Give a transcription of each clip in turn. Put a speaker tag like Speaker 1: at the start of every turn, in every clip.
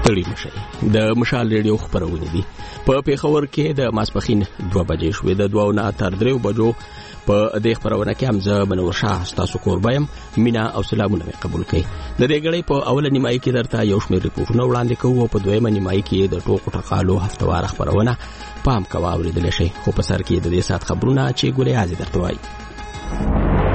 Speaker 1: ستړي مشي د مشال ریډیو خبرونه دي په پیښور کې د ماسپخین 2 بجې شوې د 2 نه تر 3 بجو په دې خبرونه کې هم زه منور شاه تاسو کوربایم مینا او سلامونه قبول کړئ د دې غړي په اوله نیمایي کې درته یو شمېر ریپورتونه وړاندې کوو په دویمه نیمایي کې د ټوکو ټقالو هفتوار خبرونه پام کوه اوریدل شي خو په سر کې د دې سات خبرونه چې ګولې حاضر درته وایي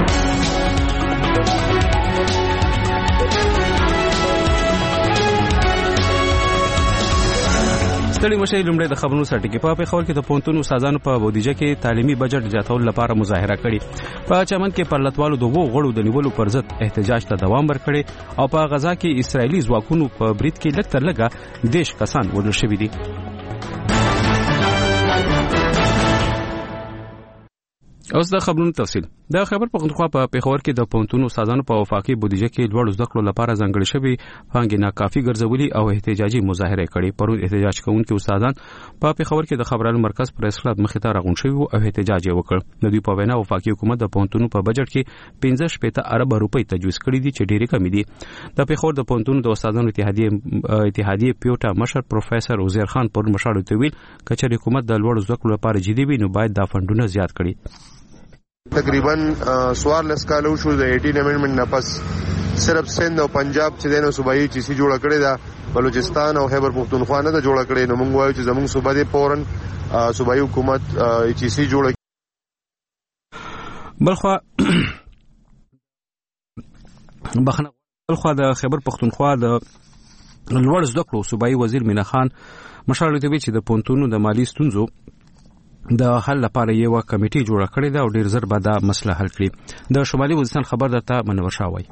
Speaker 2: ستړي مشي لومړی د خبرونو سرټکی په پیښور کې د پونتون استادانو په بودیجه کې تعلیمي بجټ زیاتولو لپاره مظاهره کړې په چمن کې پرلتوالو د وو غړو د نیولو پر ضد احتجاج ته دوام ورکړي او په غزا کې اسرایلی ځواکونو په برید کې لږ تر لږه 10 کسان وژل شوي دي اوس د خبرونو تفصیل د خبر پختونخوا په پیښور کې د پونتون استادانو په وفاقي بودیجه کې لوړ زده کړو لپاره ځانګړي شوی پانګې ناکافي ګرځولي او احتجاجي مظاهره کړې پرون احتجاج کوونکي استادان په پیښور کې د خبرونو مرکز پریس کلب مخې ته راغون شوی او احتجاج وکړ د دوی په وینا وفاقي حکومت د پونتون په بجټ کې 15 ارب روپۍ تجویز کړي دي چې ډېری کم دي د پیښور د پونتون د استادانو اتحادیه پیوټا مشر پروفیسور وزیر خان پر مشاړو ته ویل کچې حکومت د لوړ زده کړو لپاره جدي وي نو باید دا فندونه زیات کړي
Speaker 3: تقریبا 14 کالو شو د 18 امندمنت نه پس صرف سند او پنجاب چې دنه صوبایي چې سي جوړ کړی دا بلوچستان او خیبر پختونخوا نه جوړ کړی نو موږ وایو چې زموږ صوبه دې فورن صوبایي حکومت چې سي جوړ
Speaker 2: بلخوا د خیبر پختونخوا د لوړ زده کړو صوبایي وزیر مینا خان مشال ته وی چې د پونتونو د مالی ستونزو د حل لپاره یو کمیټه جوړه کړې ده او ډیر زر به دا مسله حل کړي د شمالي وزیرستان خبر درته منور شاوي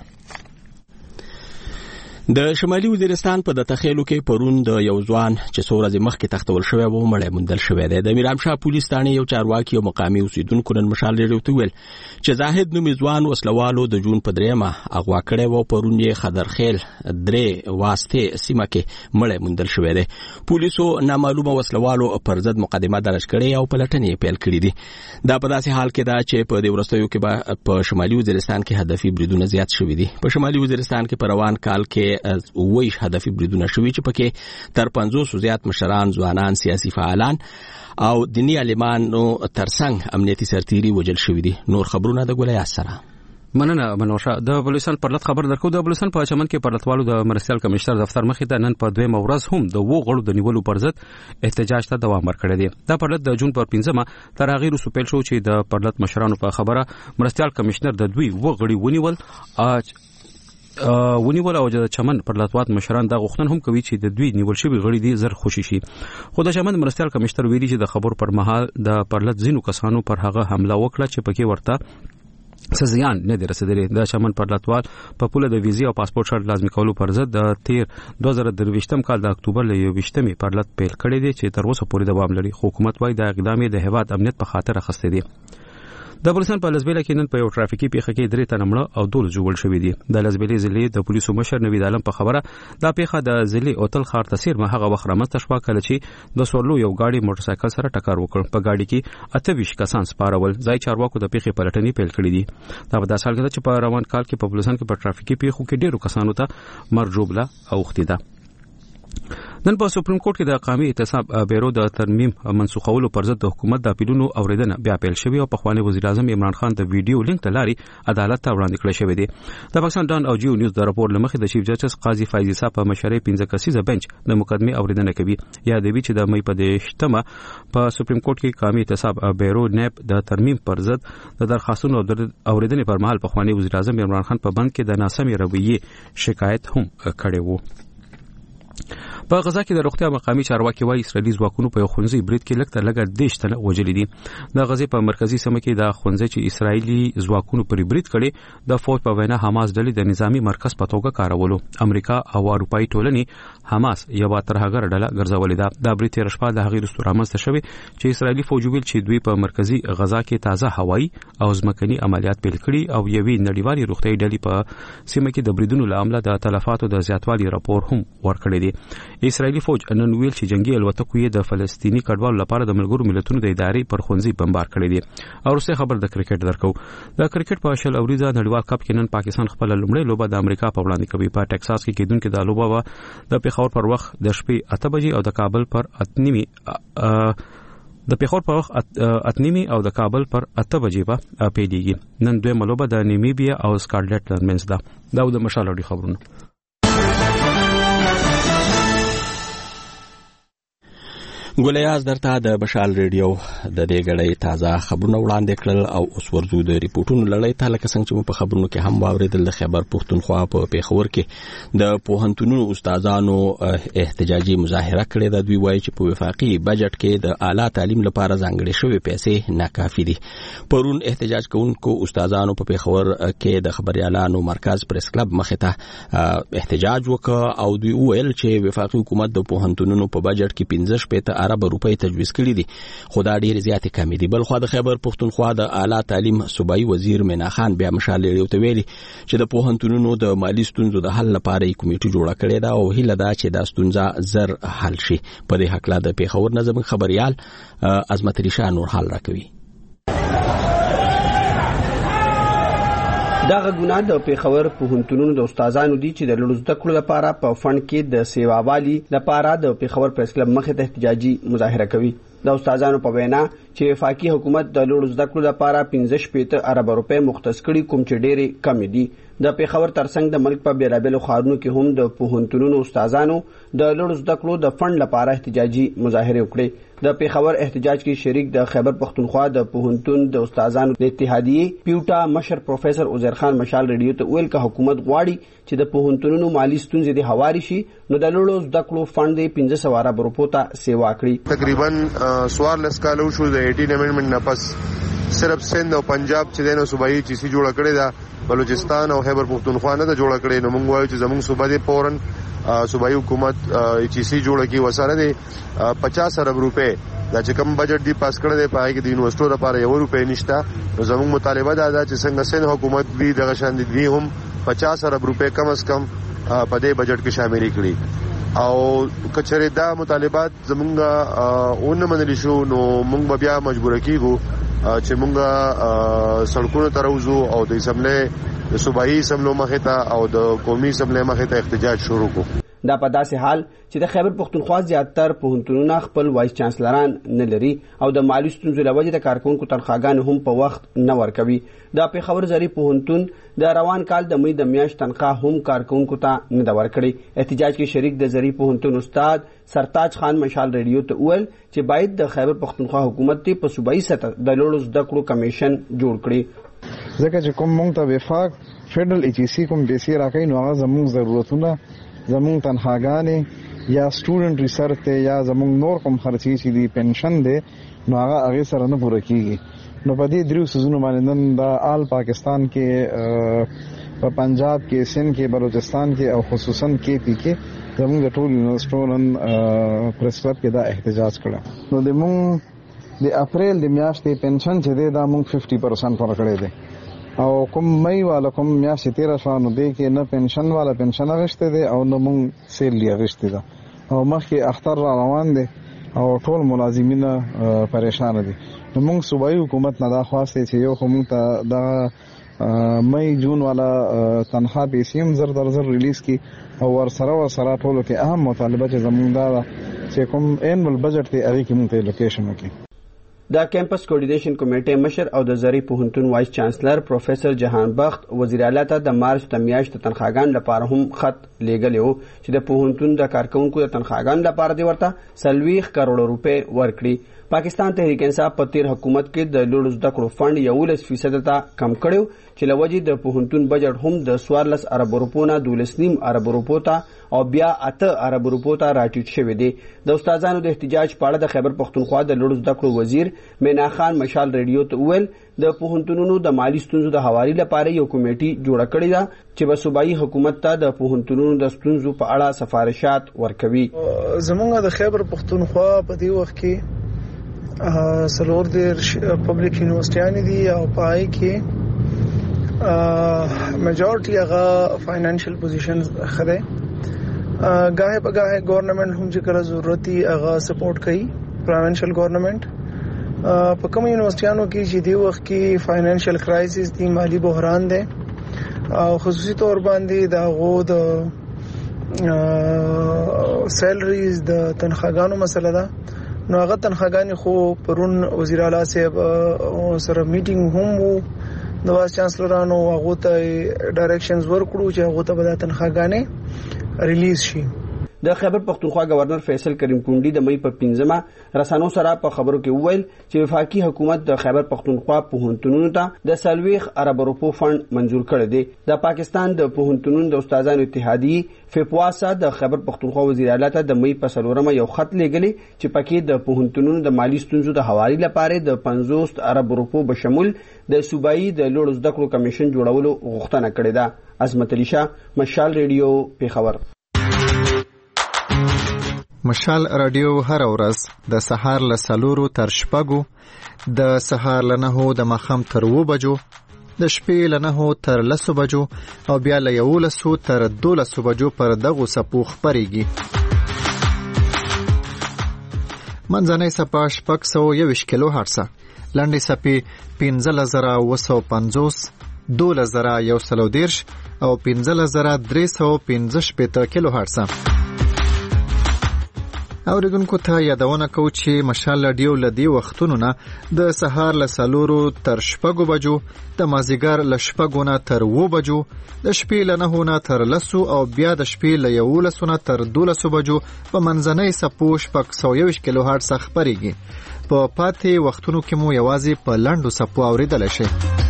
Speaker 1: د شمالي وزیرستان په د تخیلو کې پرون د یو ځوان چې څو ورځې مخکې تختول شوی و مړی موندل شوی دی د میرام شاه پولیس ثانې یو چارواکي او مقامي اوسیدونکو نن مشال ریډیو ته ویل چې زاهد نومي ځوان وسلوالو د جون په 3 اغوا کړی و پرون یې خضرخیل درې واسطه سیمه کې مړی موندل شوی دی پولیسو نامعلومه وسلوالو پر ضد مقدمه درج کړې او پلټنې پیل کړې دي دا په داسې حال کې دا چې په دې ورستیو کې په شمالي وزیرستان کې هدفي بریدونه زیات شوي دي په شمالي وزیرستان کې په روان کال کې وایي هدفي بریدونه شوي چې پکې تر 500 زیات مشران ځوانان سیاسي فعالان او دینی عالمانو ترڅنګ امنیتي سرتیري وژل شوي دي نور خبرونه د ګولیا سره
Speaker 2: مننه منوشه د بلوچستان پرلط خبر درکو د بلوچستان په چمن کې پرلطوالو د مرستيال کمشنر دفتر مخې ته نن په 2 ورځ هم د وو غړو د نیولو پر ضد احتجاج ته دوام ورکړی دی دا پرلط د جون پر 15 تر هغه وروسته پیل شو چې د پرلط مشرانو په خبره مرستيال کمشنر د دوی وو غړي ونیول او د چمن پرلطوات مشران دا غوښتنه هم کوي چې د دوی نیول شوی غړي دي زر خوشي شي خو د چمن مرستيال کمشنر ویلي چې د خبر پر مهال د پرلط زینو کسانو پر هغه حمله وکړه چې پکې ورته سزیان نه دی رسیدلی د چمن پرلطوال په پوله د ویزې او پاسپورت شرط لازمي کولو پر ضد د 2023 کال د اکتوبر له 21 پرلط پیل کړی دی چې تر اوسه پورې دوام لري حکومت وايي د اقدام د هیواد امنیت په خاطر اخیسته دي د بلوچستان په لزبیله کې نن په یو ټرافیکي پیښه کې 3 تنه مړه او 2 جوړ شوي دي د لزبیله ضلع د پولیسو مشر نوید عالم په خبره دا پیښه د ضلع اوتل خار تسیر ما هغه وخت رامنځته شوه کله چې د سورلو یو گاډي موټر سایکل سره ټکر وکړ په گاډي کې 28 کسان سپارول ځای چارواکو د پیښې پلټنې پیل کړې دي دا په داسې حال کې چې په روان کال کې په بلوچستان کې په ټرافیکي پیښو کې ډیرو کسانو ته مرګ جوړه اوختي ده نن په سپریم کورټ کې د قومي اعتصاب بیرو د ترمیم منسوخولو پر ضد د حکومت د اپیلونو اوریدنه بیا پیل شوی او په خواني وزیر اعظم عمران خان د ویډیو لینک تلاري عدالت ته وړاندې کړی شوی دی د پاکستان ډان او جیو نیوز د راپور لمخې د چیف جسټس قاضي فایزي صاحب په مشرۍ 15 کسیزه بنچ د مقدمه اوریدنه کوي یا د وی چې د مې په 18 په سپریم کورټ کې قومي اعتصاب بیرو نیب د ترمیم پر ضد د درخواستونو اوریدنې پر مهال په خواني وزیر اعظم عمران خان په بند کې د ناسمې رویې شکایت هم کړی وو په غزا کې د روغتیا مقامي چارواکي وايي اسرائیلي ځواکونو په خونځي برید کې لکه لګر 10 تنه وژلي دي د غزې په مرکزی سیمه کې د خونځي چې اسرائیلي ځواکونو پر برید کړي د فوج په وینا حماس ډلې د نظامی مرکز په توګه کارولو امریکا او اروپאי ټولنې حماس یو تر هغه ډله ګرځولې ده د بریټ رشپا د هغې رستورامنځ شوی چې اسرائیلي فوج ویل چې دوی په مرکزی غزا کې تازه هوایی او ځمکني عملیات پیل کړي او یوې نړیوالې روغتي ډلې په سیمه کې د بریدونو لامل د تلفاتو د زیاتوالي راپور هم ورکړی دی اسرایلی فوج نن ویل چې جنگي الوتکو یې د فلسطینی کډوالو لپاره د ملګرو ملتونو د ادارې پر خونځي بمبار کړی دی. او وروسته خبر د کرکټ درکو. د کرکټ په شل اوریزه نړیوال کپ کې نن پاکستان خپل لومړی لوبه د امریکا په وړاندې کوي. په ټکساس کې کېدونکې د لوبه د پیښور پر وخت د شپې 8 بجې او د کابل پر 8:30 د پیښور په وخت 8:30 او د کابل پر 8 بجې به پیډيږي. نن دوی ملوبه د نیمیبیا او سکاټلند ترمنځ ده. دا د مشالړي خبرونه.
Speaker 1: ګولیاز درته د بشال ریډیو د دې غړې تازه خبرونه وړاندې کړل او اوس ورزو د ریپورتونو لړۍ ته لکه څنګه چې په خبرونو کې هم واوریدل. د خیبر پښتونخوا په پیښور کې د پوهنتونونو استادانو احتجاجي مظاهره کړې ده. دوی وایي چې په وفاقي بجټ کې د اعلی تعلیم لپاره ځانګړې شوې پیسې ناکافي دي. پرون احتجاج کوونکو استادانو په پیښور کې د خبريالانو مرکز پریس کلب مخې ته احتجاج وکړ او دوی ویل چې وفاقي حکومت د پوهنتونونو په بجټ کې 15 ارب روپۍ تجویز کړي دي، خو دا ډېر زیات کمی دي. بل خو د خیبر پښتونخوا د اعلی تعلیم صوبایي وزیر مینا خان بیا مشالې ته ویلي چې د پوهنتونونو د مالی ستونزو د حل لپاره یې کمیټه جوړه کړې ده او هیله ده چې دا ستونزه زر حل شي. په دې حق لا د پیښور نظم خبريال عظمت ریشا نور حال راکوي.
Speaker 4: دا غوونه د پیښور پوهنتونونو د استادانو دي چې د لوړ زده کړو لپاره په فند کې د سیواوالي لپاره د پیښور پریس کلب مخې ته احتجاجي مظاهره کوي. د استادانو په وینا چې وفاقي حکومت د لوړ زده کړو لپاره 15 ارب روپۍ مختص کړي، کوم چې ډېرې کم دي. د پیښور ترڅنګ د ملک په بیلابېلو ښارونو کې هم د پوهنتونونو استادانو د لوړ زده کړو د فند لپاره احتجاجي مظاهره وکړې. د پیښور احتجاج کې شریک د خیبر پښتونخوا د پوهنتون د استادانو د اتحادیې پیوټا مشر پروفیسور عزیر خان مشال ریډیو ته ویل چې حکومت غواړي چې د پوهنتونونو مالی ستونزې د هواري شي، نو د لوړ زده کړو فند 1500 ارب روپو ته سیوا کړي.
Speaker 3: تقریبا 14 کالو شو د 18 امندمنت نه پس صرف سند او پنجاب چې دنه صوبایي چیسي جوړ کړي دا، بلوچستان او خیبر پښتونخوا نه جوړ کړي. نو موږ وایو چې زموږ صوبه دې فورن صوبایي حکومت چیسي جوړ کړي وسره دي 50 ارب روپے دا چې کوم بجټ دی پاس کړی دی پای کې د یونیورسيټو لپاره یو روپۍ نشته. نو زموږ مطالبه دا ده چې څنګه سند حکومت وی دغه شان دي هم 50 ارب روپے کم از کم په دې بجټ کې شامل کړي. او کچره دا مطالبات زمونږه اون منل شو نو موږ بیا مجبور کیږو چې موږ سړکونو ته راوځو او د اسمبلی صوبایي اسمبلو مخې ته او د قومي اسمبلی مخې ته احتجاج شروع کړو.
Speaker 4: دا په داسې حال چې د خیبر پښتونخوا زیاتره پوهنتونونه خپل وایس چانسلران نه لري او د مالی ستونزو له وجې د کارکونکو تنخواګانې هم په وخت نه ورکوي. د پیښور زری پوهنتون د روان کال د مې د میاشت تنخواه هم کارکونکو ته نه ده ورکړې. احتجاج کې شریک د زری پوهنتون استاد سرتاج خان مشال ریډیو ته ویل چې باید د خیبر پښتونخوا حکومت ته په صوبایي سطح د لوړ زده کړو کمیشن جوړ کړي.
Speaker 5: ځکه چې کوم مونږ ته وفاق فدرل ایچ سی کوم پیسې راکړي نو هغه زموږ ضرورتونه زموږ تنخواګانې یا سټوډنټ ریسرچ ته یا زموږ نور کوم خرچي چې دی پنشن دی نو هغه سره نه پوره کیږي. نو په دې دریو سيزونو باندې نن د آل پاکستان کې په پنجاب کې سند کې بلوچستان کې او خصوصا کې پی کې زموږ د ټول یونیورسيټو نن پریس کلب کې دا احتجاج کړه. نو د مونږ د اپریل د میاشتې پنشن چې دی دا مونږ 50% پر کړی دی او کوم مې والا کوم میاشتې 13 شو نو دی کې نه پنشن والا پنشن غشته دی او نو مونږ سیل غشته ده او مخکې اختر روان دي او ټول ملازمین پریشان دي. نو مونږ صوبایي حکومت نه دا خواسته چې یو کوم ته دا مې جون والا تنخواه پیسې هم زر در زر ریلیز کی او ورسره ټولو کې اهم مطالبه چې زموږ دا چې کوم انول بجټ دی هغه کې مونږ ته لوکیشن وکړي.
Speaker 4: د کیمپس کوارډینیشن کمیټې مشر او د زری پوهنتون وایس چانسلر پروفیسور جهان بخت وزیر اعلی ته د مارچ د میاشتې تنخواګان لپاره هم خط لیږلی و چې د پوهنتون د کارکونکو د تنخواګان لپاره دی ورته 40 کروڑ روپے ورکړي. پاکستان تحریک انصاف په تیر حکومت کې د لوړ زده کړو فند 11% ته کم کړو چې لوجې د پوهنتون بجټ هم د 14 ارب روپو نه 12.5 ارب روپو ته او بیا 8 ارب روپو ته راټیټ شوی دی. د استادانو د احتجاج په اړه د خیبر پښتونخوا د لوړ زده کړو وزیر مینا خان مشال ریډیو ته ویل د پوهنتونونو د مالی ستونزو د هواري لپاره یو کمیټه جوړه کړې ده چې به صوبایي حکومت ته د پوهنتونونو د ستونزو په اړه سفارشات ورکوي.
Speaker 6: زمونږ د خیبر پښتونخوا په دې وخت کې سلور د پبلک یونیورسيټیانې دي او پای کې میجورټي هغه فاینانشل پوزیشنز خره غاهه په غاهه ګورنمنت هم چې کله ضرورتي هغه سپورټ کوي پروینشل ګورنمنت په کوم یونیورسيټانو کې چې دی وخت کې فاینانشل کرایسس دی مالی بحران دی او خصوصي تور باندې دا غو د سیلریز د تنخواګانو مسله ده نو هغه تنخواګانې خو پرون وزیر اعلی صاحب سره میټینګ هم وو د وایس چانسلرانو هغه ته ډایرکشنز ورکړو چې هغه ته به تنخواګانې ریلیز شي
Speaker 4: د خیبر پختونخوا گورنر فیصل کریم کونډي د مې په 15مه رسانو سره په خبرو کې وویل چې وفاقي حکومت د خیبر پختونخوا پوهنتونونو ته د 40 ارب روپو فند منزور کړی دی د پاکستان د پوهنتونونو د استادانو اتحادیه فپواسا د خیبر پختونخوا وزیر اعلی ته د مې په 4مه یو خط لیږلی چې پکې د پوهنتونونو د مالی ستونزو د حوالې لپاره د 50 ارب روپو بشمول د صوبایي د لوړ زده کړو کمیشن جوړولو غوښتنه کړې ده. عظمت علی شاه، مشال ریډیو، پیښور.
Speaker 7: مشال رادیو هر ورځ د سهار له 4 تر 6 د سهار له 9 د ماښام تر 2 بجو د شپې له 9 تر 10 بجو او بیا له 11 تر 12 بجو پر دغه سپو خبريږي. منځنۍ سپا 621 کیلو هرتز، لنډي سپي 15950، 12130 او 15315 کیلو هرتز. اوریدونکو ته یادونه کوم چې مشال رادیو لدی وختونو نه د سهار له 4 تر 6 بجو، د مازیګر له 6 نه تر 2 بجو، د شپې له 9 نه تر 10 او بیا د شپې له 11 نه تر 12 بجو په منځنۍ سپو 621 کیلو هرتز خبريږي. په پاتې وختونو کې مو یوازې په لنډو سپو اوریدل شي.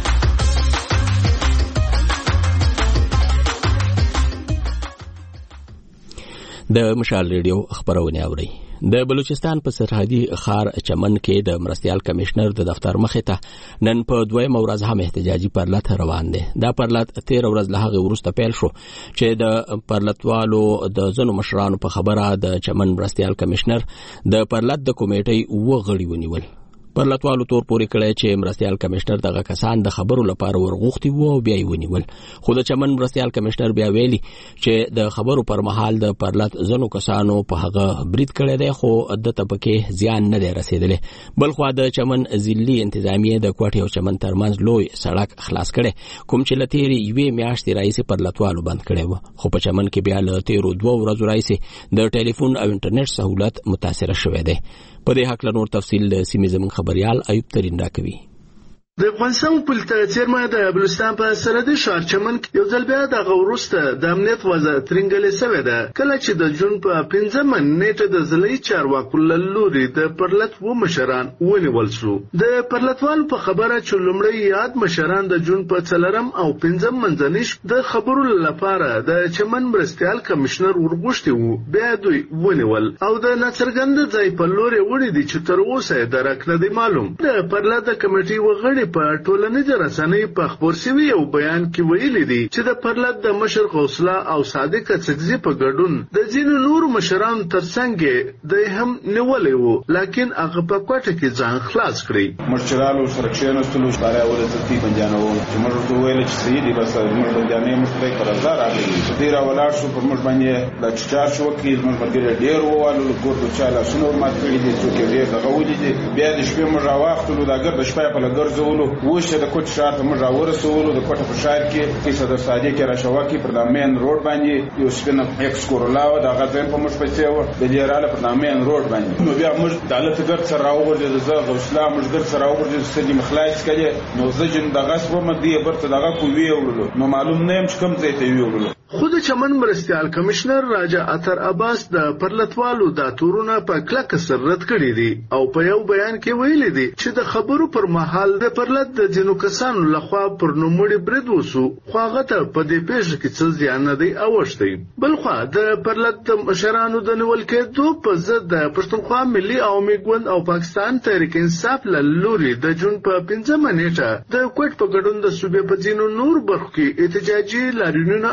Speaker 1: د مشال ریډیو خبرونه اوري. د بلوچستان په سرحدي ښار چمن کې د مرستيال کمشنر د دفتر مخې ته نن په 2 ورځ هم احتجاجي پرلط روان دي. دا پرلط 13 ورځ له هغه وروسته پیل شو چې د پرلطوالو د ځنو مشرانو په خبره د چمن مرستيال کمشنر د پرلط د کمیټې وغړي ونیول. پرلطوالو تور پورې کړی چې مرستيال کمشنر دغه کسان د خبرو لپاره ورغوښتي وو او بیا یې ونیول. خو د چمن مرستيال کمشنر بیا ویلي چې د خبرو پر مهال د پرلط ځنو کسانو په هغه برید کړی دی خو د تپکې زیان نه دی رسیدلی. بلخو د چمن ضلعي انتظامیه د کوټې او چمن ترمنځ لوی سړک خلاص کړي کوم چې لتیری یوې میاشتې راځي پرلطوالو بند کړي وو. خو په چمن کې بیا له 2 ورځې راځي د ټلیفون او انټرنیټ سہولت متاثر شوه دی. په دې حق له نور تفصیل د سیمې زمون خبريال ایوب ترين راکوي.
Speaker 8: د افغانستان پولیسو چیرمن د بلوچستان په سرحدي ښار چمن کې یو ځل بیا د غورسته د امنیت وضع ترنګلې سوي ده کله چې د جون په 15 نیټه د ضلعي چارواکو لوري د پرلط و مشران ونیول شو. د پرلطوال په خبره چې لومړی یاد مشران د جون په 4 او 15 منځنیش د خبرو لپاره د چمن مرستيال کمشنر ورغوښتي وو بیا دوی ونیول او د ناڅرګند ځای په لوري وړي دي چې تر اوسه درک نه دی معلوم. د پرلط کمیټې وغړي په ټولنیزو رسنیو په خبر شوی یو بیان کې ویلي دي چې د پرلط د مشر غوسله او صادق څکزي په ګډون د ځینو نور مشرانو ترڅنګ د هم نیولې وو لکن هغه په کوټه کې ځان خلاص کړی.
Speaker 9: مشرانو سره کېناستلو لپاره ولزتي بنجانو چې موږ ته ویل چې سیدی بس موږ بنجانې مشترک پر هزار راغلي چې ډیر ولاړ شو پر موږ باندې د چار شو کې موږ باندې ډیر ووالو ګورته چاله شنو مات کړی دي چې ډیر دغه ولې دي بیا د شپې موږ راوختلو دا ګر د شپې په لګرځو وشه د کوټ شار ته موږ راورسولو د کوټه په شار کې صدر صادق راشواکي پر د مین روډ باندې یو سپینه ایکس کورولا او د غزن په مش پچې و د لیراله پر د مین روډ باندې نو بیا موږ د حالت ګر سره راوغورځي د زغ اسلام موږ ګر سره راوغورځي چې مخلاص کړي نو زجن د غصب مدي برته دغه کو ویولو نو معلوم نه يم چې کوم ځای ته ویولو.
Speaker 8: خود چمن مرستيال کمشنر راجا اتر عباس د پرلطوالو د تورونه په کلک سر رد کړی دي او په یو بیان کې ویلي دي چې د خبرو پر مهال د پرلط د جنو کسانو لخوا پر نوموړي برید وسو خو هغه ته په دې پیښه کې څه ځان نه دی اوښتي. بلخو د پرلط مشرانو د نیول کېدو په ضد د پښتونخوا ملي عوامي ګوند او پاکستان تحریک انصاف لوري د جون په 15 نیټه د کوټ په ګډون د صوبې په ځینو نور برخو کې احتجاجي لاریونونه او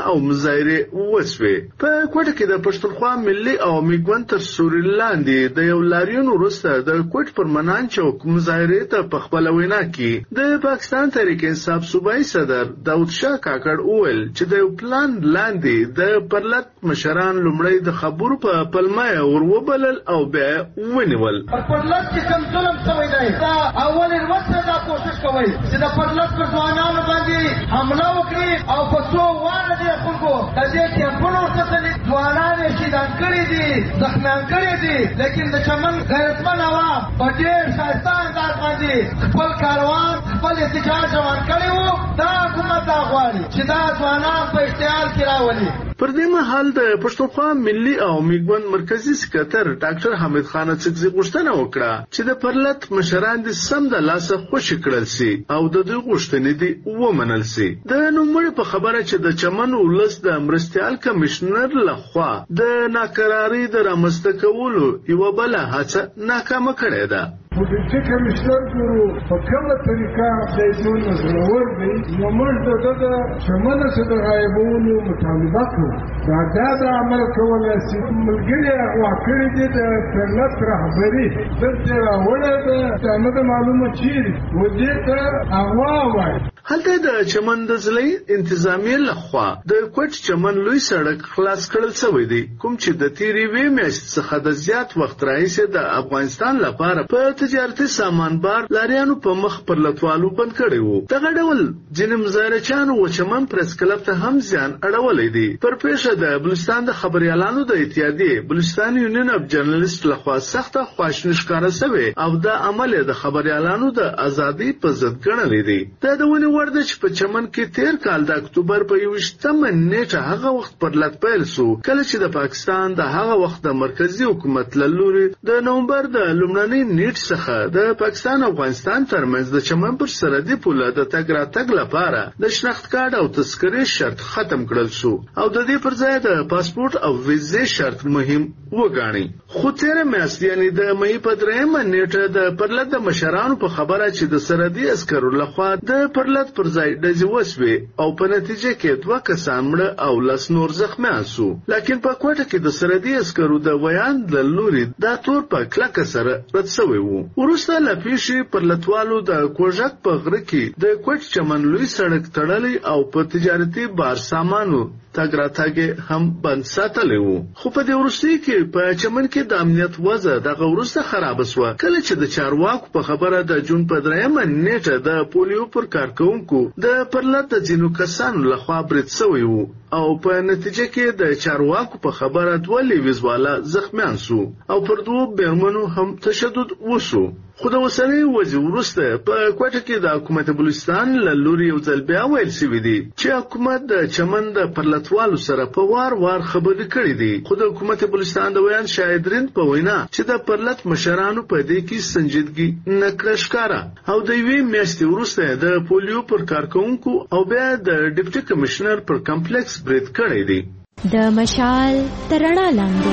Speaker 8: مظاهره وسوې. په کوټه کې د پښتونخوا ملي او میګون تر سوري لاندې د یو لاریون وروسته د کوټ پر منان چوک مظاهره ته په خپل وینا کې د پاکستان تحریک انصاف صوبایي صدر داود شاه کاکړ وویل چې د یو پلان لاندې د پرلط مشران لومړی د خبرو په پلمه وروبلل او بیا ونیول.
Speaker 10: پرلط چې کوم ظلم شوی دی دا اول وروسته دا کوشش کوي چې د پرلط پر ځوانانو باندې حمله وکړي او په څو واره د خلکو د دې کمپونو څخه ځوانان شهیدان کړي دي زخمیان کړي دي لیکن د چمن غیرتمن عوام په ډېر ښایسته انداز باندې خپل کاروان خپل احتجاج روان کړی وو. دا حکومت دا غواړي چې دا ځوانان په اشتعال کې راولي.
Speaker 8: پر دې مهال د پښتونخوا ملي او میګون مرکزی سکرټر ډاکټر حمید خان څکزي غوښتنه وکړه چې د پرلط مشران د سم د لاسه خوشی کړل سي او د دوی غوښتنې دي ومنل سي. د نوموړي په خبره چې د چمن ولس د مرستيال کمشنر لخوا د ناکراری د رامنځته کولو یو بل هڅه ناکامه کړې ده.
Speaker 11: پولیسي کمشنر ګورو په کومه طریقه دایسون نظرور دی نو موږ د چمن څخه د غایبونو مطالبه کوو. دا د عمل کولای شي ملګری هغه کړی دی د پرلط رهبری دلته راوړل ده نه معلومه چیرې و دې ته هغه وایي.
Speaker 8: هلته د چمن د ضلعي انتظامیې لخوا د کوټ چمن لوی سړک خلاص کړل شوی دی کوم چې د تیری وی میاشت څخه د زیات وخت راهیسې د افغانستان لپاره په تجارتي سامانبار لاریانو په مخ پر لټوالو بند کړی وو. دغه ډول ځینې مظاهرچیانو و چمن پریس کلب ته هم زیان اړولی دی. پر پیښه د بلوچستان د خبريالانو د اتحادیې بلوچستان یونین اف جرنالست لخوا سخته خواشیني ښکاره شوې او دا عمل د خبريالانو د ازادۍ په ضد ګڼلی دی. د ونې ورده چې په چمن کې تیر کال د اکتوبر په 21 نیټه هغه وخت پرلط پیل شو کله چې د پاکستان د هغه وخت د مرکزی حکومت له لوري د نومبر د لومړنۍ نیټ څخه د پاکستان او افغانستان ترمنځ د چمن پر سرحدي پوله د تګ راتګ لپاره د شناخت کارت او تذکرې شرط ختم کړل شو او د دې پر ځای د پاسپورت او ویزې شرط مهم وګاڼي. خو تیر میاشت یعنی د مې په 3 نیټه د پرلط د مشرانو په خبره چې د سرحدي عسکرو لخوا د پرلط پر ځای ډزې وسوې او په نتیجه کې 2 کسان مړه او 10 نور زخمیان شو. لکن په کوټه کې د سرحدي عسکرو د ویان د لوري دا تور په کلکه سره رد شوی وو. وروسته له پیښې پرلطوالو د کوژک په غره کې د کوټ چمن لوی سړک تړلی او په تجارتي بار سامانو تګ راتګ هم بند ساتلی وو. خو په دې وروستي کې په چمن کې د امنیت وضع دغه وروسته خراب شوه کله چې د چارواکو په خبره د جون په 3 نیټه د پولیو پر کارکونکو د پرلط د ځینو کسانو لخوا برید شوی وو او په نتیجه کې د چارواکو په خبره 2 لیویزواله زخمیان شو او پر 2 بیرمنو هم تشدد وشو. خو د وسلې وځي وروسته په کوټه کې د حکومت بلوچستان له لوري یو ځل بیا ویل شوی دی چې حکومت د چمن د پرلطوالو سره په وار خبرې کړې دي. خو د حکومت بلوچستان د ویان شاهدرین په وینا چې د پرلط مشرانو په دې کې سنجیدګي نه کړه ښکاره او د یوې میاشتې وروسته د پولیو پر کارکونکو او بیا د ډیپټي کمشنر پر کمپلیکس برید کړی دی.
Speaker 12: د مشال ترڼا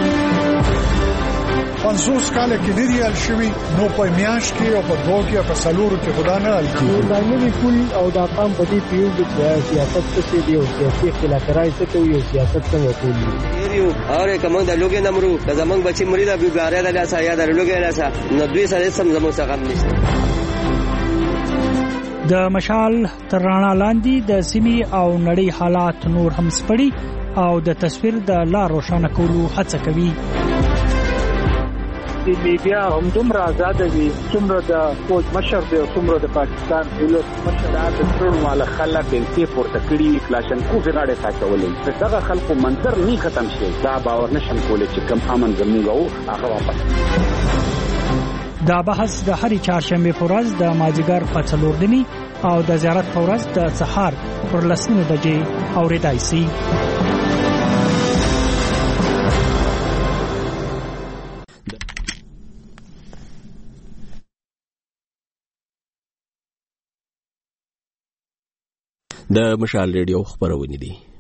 Speaker 12: لاندې
Speaker 11: 500 کال کې دی ریال شوی نو په میاش کې او په دوه کې په سلورو کې خدا نه الکو
Speaker 13: باندې کول او د اقام په دې پیو د سیاست څخه دی او سیاسي خلافکارای څه کوي او سیاست څنګه کوي
Speaker 14: یو اور کوم د لوګي نمرو د زمنګ بچي مرید ابو ګاره د لاسه یا د لوګي لاسه نو دوی سره سم زمو څنګه نشته.
Speaker 15: د مشال ترڼا لاندې د سیمي او نړۍ حالات نور هم سپړي او د تصویر د لا روښانه کولو هڅه کوي.
Speaker 16: د میډیا هم دومره آزاد دي څومره د فوج مشر دی او څومره د پاکستان ولس مشر د ټول مال خلک په پورته کړي کلاشنکوف غاړه ساتولې دغه خلکو منظر نه ختم شي دا باور نشم کولای چې کم امن زموږ او هغه واپس.
Speaker 15: دا بحث د هرې چهارشنبه په ورځ د مازیګر په 4 دني او د زیارت په ورځ د سحر پر 10 بجې اوریدای شي.
Speaker 1: د مشال ریډیو خبرونه دي.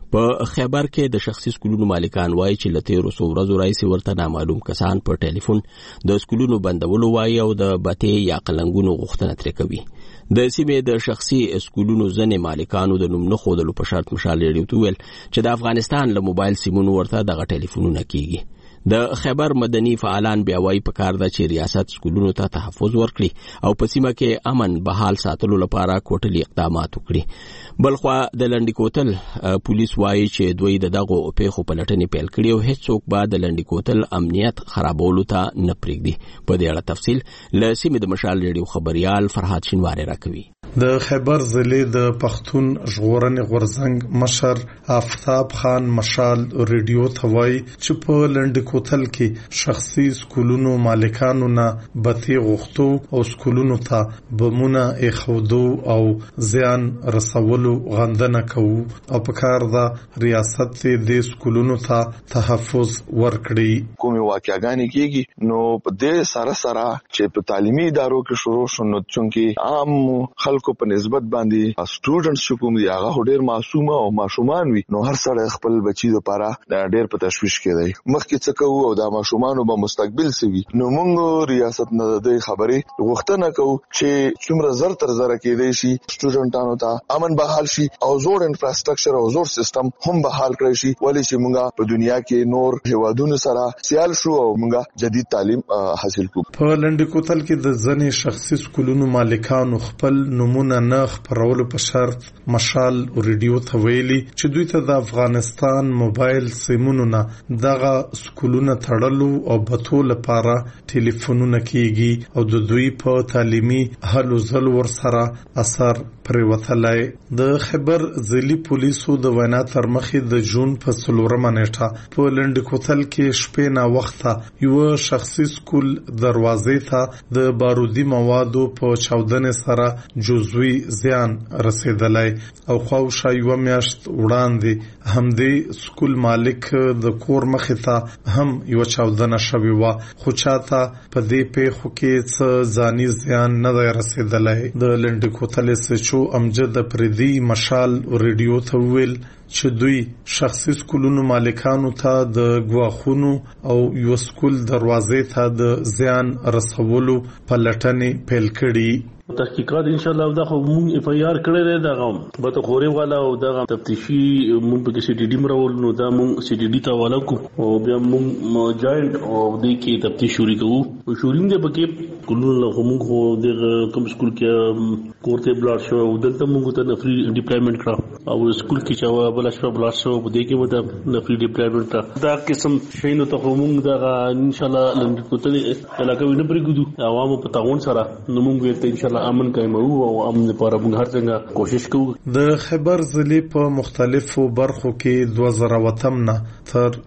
Speaker 1: په خیبر کې د شخصي سکولونو مالکان وایي چې له تیرو څو ورځو راهیسې ورته نامعلوم کسان په ټلیفون د سکولونو بندولو وایي او د بتې یا قلنګونو غوښتنه ترې کوي. د سیمې د شخصي سکولونو ځینې مالکانو د نوم نه ښودلو په شرط مشال ریډیو ته ویل چې د افغانستان له موبایل سیمونو ورته دغه ټلیفونونه کیږي. د خیبر مدني فعالان بیا وایي پکار ده چې ریاست سکولونو ته تحفظ ورکړي او په سیمه کې امن بحال ساتلو لپاره کوټلي اقدامات وکړي. بلخوا د لنډی کوتل پولیس وایي چې دوی دغه پیښو په لټنې پیل کړي او هیڅوک به د لنډی کوتل امنیت خرابولو ته نه پرېږدي. په دې اړه تفصیل له سیمې د مشال ریډیو خبريال فرهاد شینواری راکوي.
Speaker 17: د خیبر ضلع د پښتون ژغورنې غورځنګ مشر آفتاب خان مشال ریډیو ته وایي چې په لنډی کوتل کې شخصي سکولونو مالکانو نه بتې غوښتو او سکولونو ته بمونه ایښودو او زیان رسولو غندنه کوو او په کار ده ریاست د سکولونو ته تحفظ ورکړي.
Speaker 18: کومې واقعګانې کېږي نو په دې سره چې په تعلیمي ادارو کې شروع شو نو چونکې عام خلکو په نسبت باندې سټوډنټس چې کوم دي هغه ډېر معصوم او ماشومان وي نو هر سړی خپل بچی لپاره ډېر په تشویش کې دی. مخکې څه کوو او د ماشومانو به مستقبل سوي نو موږ ریاست نه د خبرې غوښتنه کوو چې څومره زر تر زر کېدای شي سټوډنټانو ته امن بحال شي او زوړ انفراستراکچر او زوړ سیستم هم بحال کړی شي ولې چې موږ په دنیا کې نور هیوادونو سره سیال شو او موږ جدید تعلیم حاصل کوو.
Speaker 17: په لنډی کوتل کې د ځنې شخصي سکولونو مالکانو خپل نمونه نه خپرولو په شرط مشال ریډیو ته ویلي چې دوی ته د افغانستان موبایل سیمونو نه دغه سکولونه تړلو او بتو لپاره ټلیفونونه کیږي او د دوی په تعلیمي هلو ځلو ورسره اثر پریوتلای. د خیبر ضلعي پولیسو د وینا تر مخې د جون په 4 نیټه په لنډی کوتل کې شپې نا وخته یو شخصي سکول دروازې ته د بارودي موادو په چاودنې سره جزوي زیان رسیدلای او خواوشا یو میاشت وړاندې همدې سکول مالک د کور مخې ته هم یو چاودنه شوې و خو چاته په دې پیښو کې څه ځاني زیان نه دی رسیدلای. د لنډی کوتل سچو امجد پردي مشال ریډیو ته ویل چې دوی شخصي سکولونو مالکانو ته د غواخونو او یو سکول دروازې ته د زیان رسولو په لټنې پیل کړي.
Speaker 19: تحقیقات ان شاء الله دا خو مونږ اف ای آر کړی دی دا به خوري والا او دا تفتیشي مونږ په سی ډي ډي مرول نو دا مونږ سی ډي ډي ته والا کو او بیا مونږ جوائنٹ او د کی تفتیش شروع کوو او شورین دی پکې کولو له مونږ د کوم سکول کې کوړته بلاډ شو او دلته مونږ ته نفري ډیپلایمنٹ کړه او سکول کې چا بل شو بلاډ شو په دې کې وته نفري ډیپلایمنٹ کړه دا قسم شینو ته مونږ دا ان شاء الله لنډ کوتل علاقې ونه پرېږدو عوامو په تعاون سره نو مونږ ورته ان شاء الله امن کایمو او امن لپاره موږ هر څنګه کوشش کوو.
Speaker 17: د خیبر ضلع په مختلفو برخو کې 2008 نه تر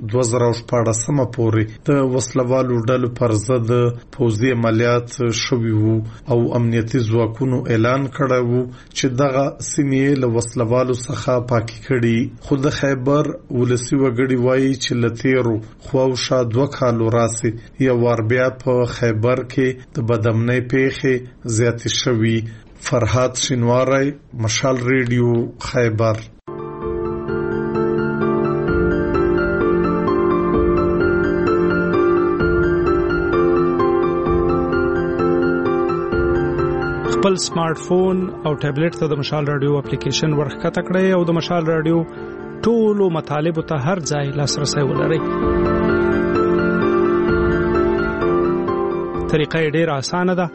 Speaker 17: 2014 پورې د وسلوالو ډلو پر ضد پوځي عملیات شوي وو او امنیتي ځواکونو اعلان کړی وو چې دغه سیمې له وسلوالو څخه پاکي کړي. خو د خیبر ولسی وګړي وایي چې لتیرو خواوشا 2 کالو راسي یو ور بیا په خیبر کې د بدامنۍ پیښې زیاتې شوي. فرهاد شینواری مشال ریډیو خیبر.
Speaker 20: خپل سمارټ فون او ټابلیټ ته د مشال رادیو اپلیکیشن ورخکته کړئ او د مشال رادیو ټولو مطالبه ته هر ځای لاسرسي ولرئ. طریقه ډېره اسانه ده.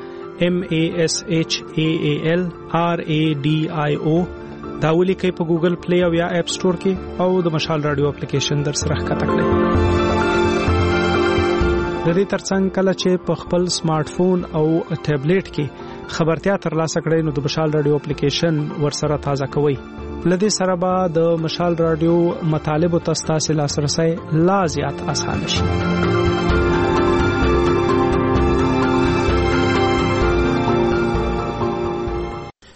Speaker 20: MASHAAL RADIO دا ولیکئ په ګوګل پلی او یا اپ سٹور کې او د مشال رادیو اپلیکیشن در سره ښکته کړئ. د دې ترڅنګ کله چې په خپل سمارټ فون او ټابلیټ کې خبرتیا ترلاسه کړئ نو د مشال رادیو اپلیکیشن ورسره تازه کوئ. لدې سره به د مشال رادیو مطالب او تاسو لاسرسي لا زیات اسانه شي.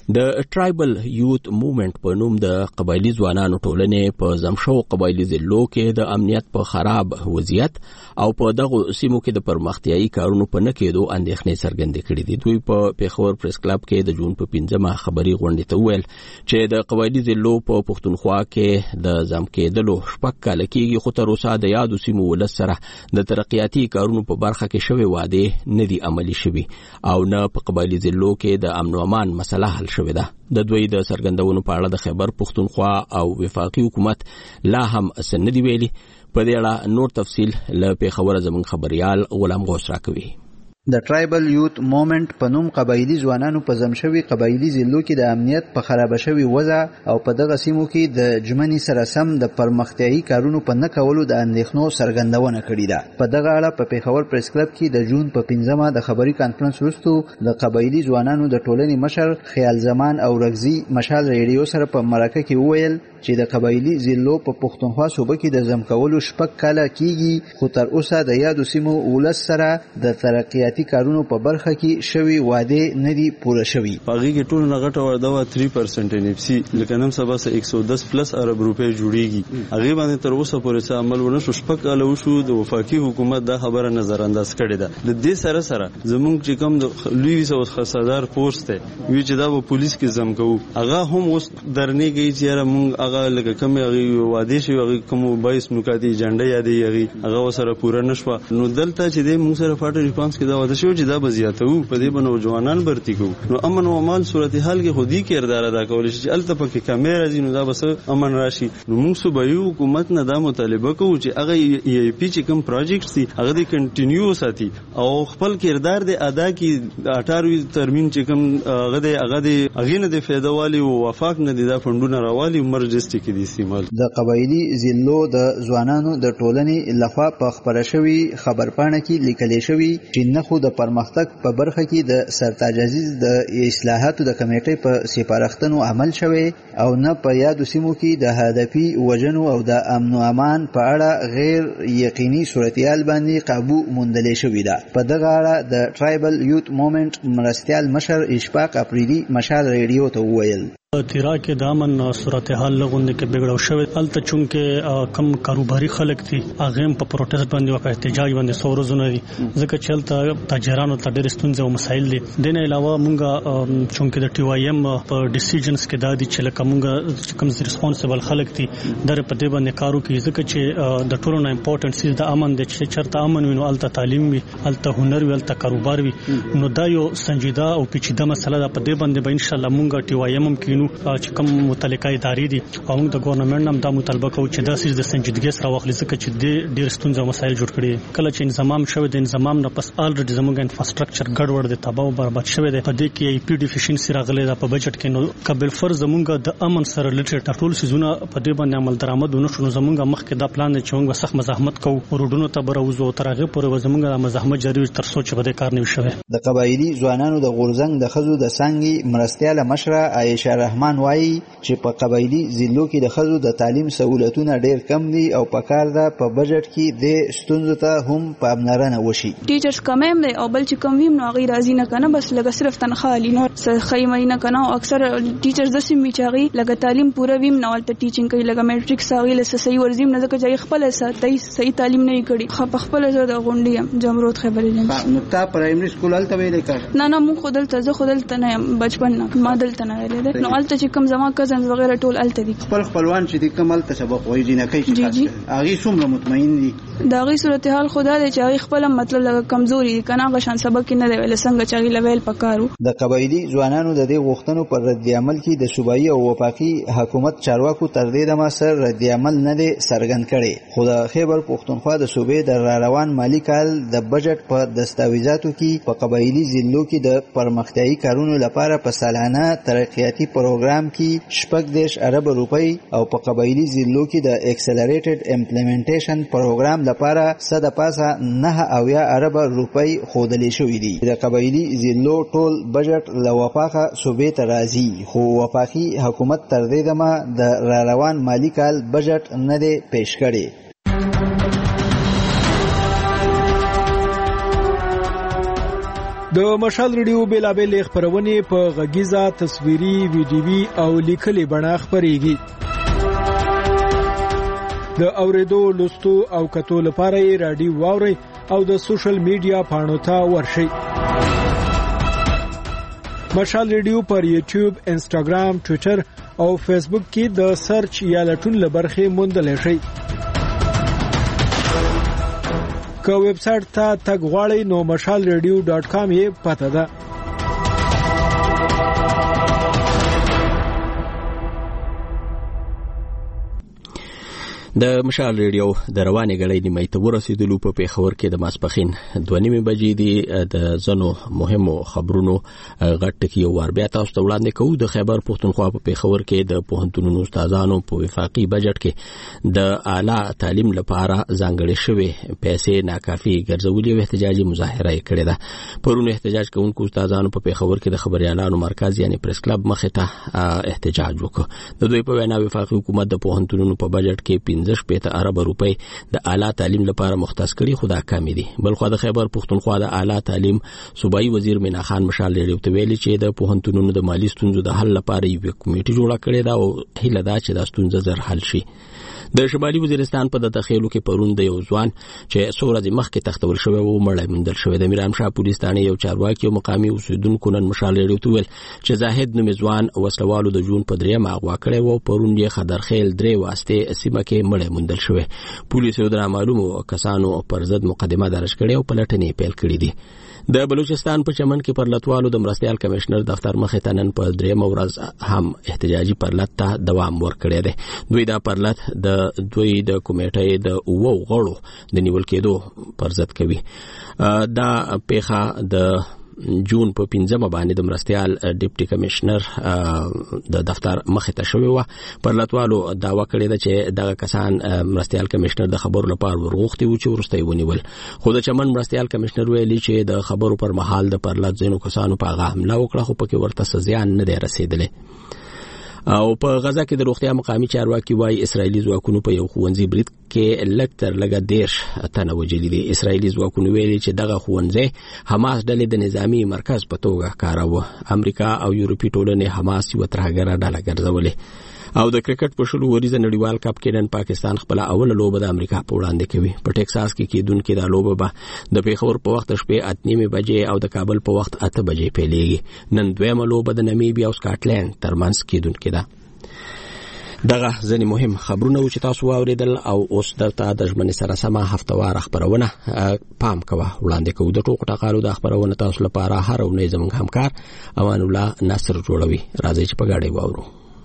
Speaker 1: د ټرایبل یوت موومېنټ په نوم د قبایلی ځوانانو ټولنې په زمشو قبایلی ضلعو کې د امنیت په خراب وضعیت او په دغه سیمو کې د پرمختیايي کارونو په نه کېدو اندېښنې څرګندې کړې دي. دوی په پیښور پریس کلب کې د جون په 15 خبري غونډې ته ویل چې د قبایلی ضلعو په پښتونخوا کې د ځم کېدلو شپږ کال کېږي، خو تر اوسه د یادو سیمو ولس سره د ترقیاتي کارونو په برخه کې شوی وعده نه دي عملي شوي او نه په قبایلی ضلعو کې د امن او امان مسله حل شوې ده. د دوی د سرګندونو په اړه د خیبر پښتونخوا او وفاقي حکومت لا هم سند دی ویلي. په دې اړه نور تفصیل له پیښور زموږ خبريال غلام غوث راکوي.
Speaker 21: د ټرایبل یوت موومېنټ په نوم قبایلی ځوانانو په زمشوي قبایلی ضلعو کې د امنیت په خراب شوی وضع او په دغه سیمو کې د جمنی سره سم د پرمختیايي کارونو په نه کولو د اندېښنو څرګندونه کړې ده. په دغه اړه په پیښور پریس کلب کې د جون په 15 د خبري کانفرنس وروسته د قبایلی ځوانانو د ټولنې مشر خیال زمان او رغزي مشال ریډیو سره په مرکه کې وویل چې د قبایلی ضلعو په پښتونخوا صوبه کې د ځم کولو شپږ کاله کېږي، خو تر اوسه د یادو سیمو ولس سره د ترقیاتي کارونو په برخه کې شوی وعده نه دي پوره شوی.
Speaker 22: هغه کې ټول نغټه ورده 3% NFC لکه نن سبا 110 پلس ارب روپے جوړیږي. هغه باندې تر اوسه پورې عمل ونه شو. شپږ کاله وشو د وفاقي حکومت دا خبره نظر انداز کړې ده. د دې سره سره زمونږ چې کوم د لوی او خصادار فورس ته وی چې دا په پولیس کې زم کوو، هغه هم اوس درنه گئی چې مونږ هغه لکه کوم هغه وعده شوی هغه کوم 22 نکاتی جنډه یادې هغه سره پوره نشو. نو دلته چې د موږ سره فاټ ریسپانس کې دا وعده شو چې دا بزیاتو په دې بنو ځوانان برتی کو. نو امن او امان صورتحال کې خودي کردار ادا کول شي چې الته پکې کیمرا دي، نو دا بس امن راشي. نو موږ صوبایي حکومت نه دا مطالبه کوو چې هغه ای پی چې کوم پروجیکټ دي هغه دې کنټینیو ساتي او خپل کردار دې ادا کی. 18 ترمیم چې کوم هغه دې نه د فایده والی او وفاق نه دي دا فندونه راوالي مرجستي کې دي سیمال.
Speaker 21: د قبایلی ضلعو د ځوانانو د ټولنې لخوا په خبره شوی خبرپاڼه کې لیکل شوی چې نه خو د پرمختګ په برخه کې د سرتاج عزیز د اصلاحاتو د کمیټې په سپارښتنو عمل شوی او نه په یادو سیمو کې د هدفي وجنو او د امن او امان په اړه غیر یقیني صورتحال باندې قابو موندل شوی ده. په دغه اړه د ټرایبل یوت موومېنټ مرستیال مشر اشفاق اپریدي مشال ریډیو ته وویل
Speaker 23: تیرا کې د امن صورتحال لغونډه کې بګړو شوی. الته چونکه کم کاروباري خلک دي هغه په پروتست باندې او په احتجاج باندې سورزونه دي، ځکه چې الته تاجرانو ته ډېر ستونزې او مسایل دي. د نه علاوه مونږه چونکه د ټي واي ایم په ډیسیژنز کې دا دي چې لکه مونږه کوم ریسپانسیبل خلک دي در په دې باندې کارو کوي، ځکه چې د ټولو نه امپورټنت سیز د امن د چرته امن وینو الته تعلیم وي، الته هنر وي، الته کاروبار وي. نو دا یو سنجیده او پیچیده مسله ده. په دې باندې به ان شاء الله مونږه ټي واي ایم کې چې کوم متعلقه ادارې دي او موږ د ګورنمنت نام دا مطالبه کوو چې دا سیس د سنجیدګۍ سره واخلي، ځکه چې د ډېر ستونزې او مسایل جوړ کړي. کله چې انضمام شوی د انضمام نه پس الریډي زموږ انفراستراکچر ګډوډ دی، تباہ او برباد شوی دی. په دې کې ای پی ډیفیشنسي راغلی دا په بجټ کې. نو قبل فرض زموږ د امن سره ریلیټډ ټول سيزونه په دې باندې عمل درآمد ونه شو. زموږ مخکې دا پلان دی چې موږ سخت مزاحمت کوو، روډونو ته بروزو تر هغه پورې زموږ د مزاحمت جاری تر سوچ په دې کار نه وشوي.
Speaker 21: د قبایلی ځوانانو د غورزنګ د خزو د سانګي مرستیاله مشره عائشه رحمان وایي چې په قبایلی ضلعو کې د خزو د تعلیم سہولتونه ډېر کم دي او په کار ده په بجټ کې د ستونزو ته هم پاملرنه وشي.
Speaker 24: ټیچرز کم هم دی او بل چې کم ویم نو هغه راضي نه کنه، بس لکه صرف تنخواه علی نور خیمه نه کنه. او اکثر ټیچرز د سیمې چاغي لکه تعلیم پوره ویم نه ولته ټیچینګ کوي، لکه میټریکس هغه له صحیح ورزیم نه ځکه چې خپل ساتي صحیح تعلیم نه کړي. خو په خپل زړه د غونډي جمرود خبرې دي.
Speaker 21: نو تا پرایمري سکول الته ویلې کړ؟
Speaker 24: نه مون خودل ته زه خودل ته نه بچپن نه ما دلته نه ویلې. نو الته چې کم زما کزن وغیرہ ټول الته دي.
Speaker 21: خپل خپلوان چې د کمال ته سبق وایي دي نه کوي چې هغه څومره مطمئن دي
Speaker 24: دا غي صورتحال خدا دې چې هغه خپل مطلب لږ کمزوري دي کنه غشان سبق نه دی ویل څنګه چې هغه لیول پکارو.
Speaker 21: د قبایلی ځوانانو د دې غوښتنو پر رد عمل کې د صوبایي او وفاقي حکومت چارواکو تر دې دمه سر رد عمل نه دی څرګند کړي. خو د خیبر پښتونخوا د صوبې د روان مالی کال د بجټ په دستاویزاتو کې په قبایلی ضلعو کې د پرمختیايي کارونو لپاره په سالانه ترقیاتي پروګرام کې 14 ارب روپۍ او په قبایلی ضلعو کې د ایکسلریټډ امپلیمنټیشن پروګرام لپاره 9 ارب روپۍ ښودلې شوې دي. د قبایلی ضلعو ټول بجټ له وفاقه صوبې ته راځي، خو وفاقي حکومت تر دې دمه د روان مالی کال بجټ نه دی پیش کړی.
Speaker 20: د مشال ریډیو بیلابل خبرونه په غږیزه تصویري ویډیوي او لیکلي بڼه خبريږي. د اوریدو لوستو او کتو لپاره رادیو واوري او د سوشل میډیا پاڼو ته ورشئ. مشال ریډیو پر یوټیوب، انسټاګرام، ټوئیټر او فیسبوک کې د سرچ یا لټون لبرخه موندل شي. که ویب سټ ته تګ غواړئ نو mashalradio.com یې پته ده.
Speaker 1: د مشال ریډیو د روانې غړې نیمه ته ورسېدلو په پیښور کې د ماسپخین 2:30 بجې دی. د زنو مهمو خبرونو غټ ټکی ور بیا تاسو ته وړاندې کوو. د خیبر پښتونخوا په پیښور کې د پوهنتونونو استادانو په وفاقي بجټ کې د اعلی تعلیم لپاره ځانګړې شوې پیسې ناکافي ګرځولې او احتجاجي مظاهره یې کړې ده. پرون احتجاج کوونکو استادانو په پیښور کې د خبريالانو مرکز یعنی پریس کلب مخې ته احتجاج وکړ. د دوی په وینا وفاقي حکومت د پوهنتونونو په بجټ کې 15 ارب روپۍ د اعلی تعلیم لپاره مختص کړي، خدا کمی دي. بلخو د خیبر پښتونخوا د اعلی تعلیم صوبایي وزیر مینا خان مشال ریډیو ته ویلي چې د پوهنتونونو د مالی ستونزو د حل لپاره یو کمیټه جوړه کړې ده او هیله ده چې دا ستونزه زر حل شي. د شمالي وزیرستان په د تخیلو کې پرون د یو ځوان چې سورج مخکې تختول شوی و مړی موندل شوی. د میرام شاه پولیس ثانې یو چارواکي او مقامي اوسیدونکو نن مشال ریډیو ته ویل چې زاهد نومي ځوان وسلوالو د جون په 3 اغوا کړی و. پرون یې خدرخیل 3 واسطه سیمه کې مړی موندل شوی. پولیس یو د معلومو کسانو پر ضد مقدمه درج کړې او پلټنې پیل کړې دي. د بلوچستان په چمن کې پرلتوالو د مرستيال کمشنر دفتر مخې ته نن په 3 ورځ هم احتجاجي پرلت ته دوام ورکړی دی. دوی دا پرلت د کمیټې د اوو غړو د نیول کېدو پر ضد کوي. دا پیښه د جون په 15 باندې د مرستيال ډیپټي کمشنر د دفتر مخې ته شوی و. پرلتوالو داوا کړې ده چې دغه کسان مرستيال کمشنر د خبرو لپاره ورغوښتي و چې ورسته ونیول. خو د چمن مرستيال کمشنر ویلي چې د خبرو پر مهال د پرلت زینو کسانو په هغه حمله وکړه خو پکې ورته زیان نه دی رسیدلی. او په غزا کې د روغتیا مقامي چارواکي وايي اسرایلی ځواکونو په یو ښوونځي برید کې لکتر لګا 10 تنه وژلي دي. اسرایلی ځواکونو ویلي چې دغه ښوونځي حماس ډلې د نظامی مرکز په توګه کاروه. امریکا او یورپی ټولنې حماس یو ترهګره ډله ګرځولې. او د کرکټ په شلو وریزه نړیوال کپ کې نن پاکستان خپل اوله لوبه د امریکا په وړاندې کوي. په ټکساس کې کېدونکې دا لوبه به د پیښور په وخت شپې 8:30 بجې او د کابل په وخت 8 بجې پیلېږي. نن دویمه لوبه د نمیبیا او سکاټلند ترمنځ کېدونکې ده. دغه ځنې مهم خبرونه و چې تاسو واوریدل او اوس دلته د ژمنې سره سمه هفتوار خبرونه پام کوه وړاندې کوو. د ټوکو ټاقالو د خبرونه تاسو لپاره هر ورځ زموږ همکار امان الله ناصر جوړوي. راځي چې په ګاډي واورو.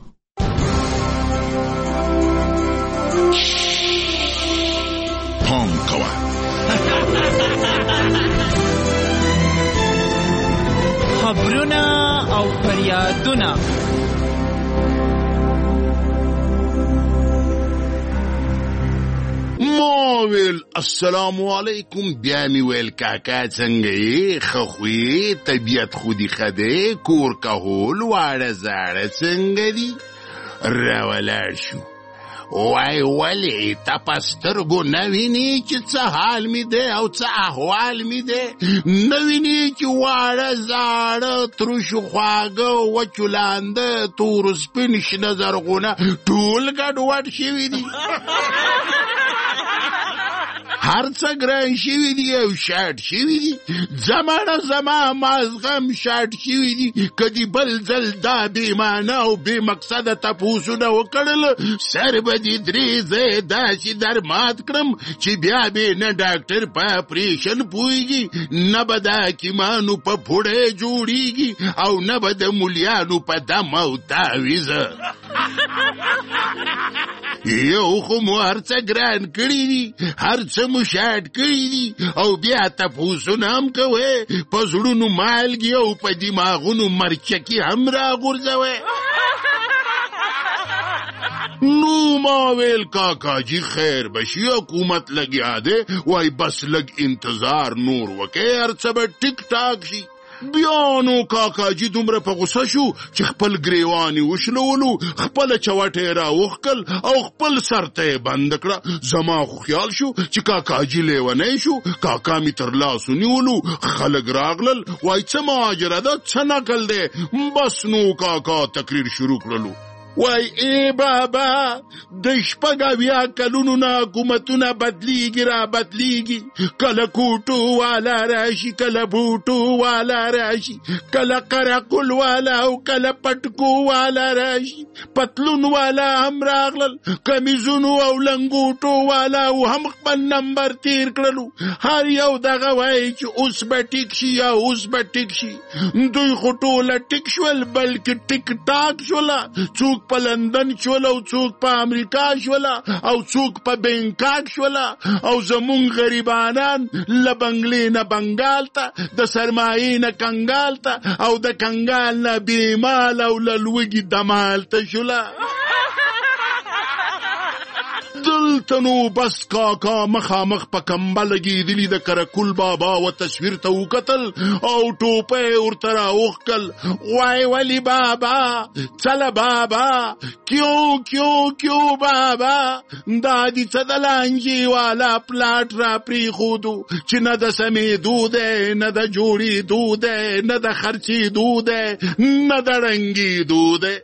Speaker 2: پام کوه خبرونه او فریادونه
Speaker 3: موویل السلام علیکم. بیا می ویل کاکا څنګه یې؟ خوخوی طبیعت خودی خده کور کهول واړه زاړه څنګه دي؟ راولاړ شو وای ولی تا پسترګو نویني چې څه حال می دی او څه احوال می دی؟ نویني چې واړه زاړه تروش خواږه وچولانده تور سپین شنه زرغونه ټول ګډوډ شوي دي. هر څه ګران شوي دي او شاټ شوي دي. زمانه زما مازغم شاټ شوي دي. کدی بل ځل دا بېمانه او بې مقصده تپوسونه وکړل سر به دې 3 ځای داسې در مات کړم چې بیا به نه ډاکټر په اپریشن پوهېږي نه به د حکیمانو په پوړې جوړېږي او نه به د مولیانو په دم او تعویزه. یو خو مو هر څه ګران کړي دي، هر څه مو شاټ کړي دي او بیا تپوسونه هم کوئ. په زړونو مالګې او په دماغونو مرچکي هم راغورځوئ. نو ما ویل کاکا جی خیر بشي حکومت لګیا دی وای بس لګ انتظار نور وکړئ هر څه به ټیک ټاک شي. بیا نو کاکاجي دومره په غوسه شو چې خپل ګریوان یې وشلولو، خپله چوټه یې راوښکل او خپل سر ته یې بند کړه. زما خو خیال شو چې کاکاجي لیونی شو. کاکا مې تر لاس ونیولو، خلک راغلل، وای څه مهاجره ده، څه نقل دی. بس نو کاکا تقریر شروع کړلو. وای ای بابا، د شپږ اویا کلونو نه حکومتونه بدلیږي را بدلیږي، کله کوټو والا راشي، کله بوټو والا راشي، کله قرقل والا او کله پټکو والا راشي، پتلون والا هم راغلل، کمیزونو او لنګوټو والا او هم خپل نمبر تیر کړلو. هر یو دغه وایي چې اوس به ټیک شي یا اوس به ټیک شي. دوی خو ټوله ټیک شول، بلکې ټیک ټاک شوله. څوک په لندن شوله او څوک په امریکا شوله او څوک په بینکاک شوله، او زمونږ غریبانان له بنګلې نه بنګال ته، د سرمایې نه کنګال ته، او د کنګال نه بیمال او له لوږې دمال ته شوله. دلته نو بس کاکا مخامخ په کمبه لګېدلي د کرکول بابا و تصویر ته وکتل او ټوپه ورته راوښکل. وای ولي بابا، چله بابا، کیوں کیوں کیوں بابا، دا دي څه د لانجې والا پلاټ را پرېښودو چې نه د سمېدو دی، نه د جوړېدو دی، نه د خرڅېدو دی، نه د ړنګېدو دی.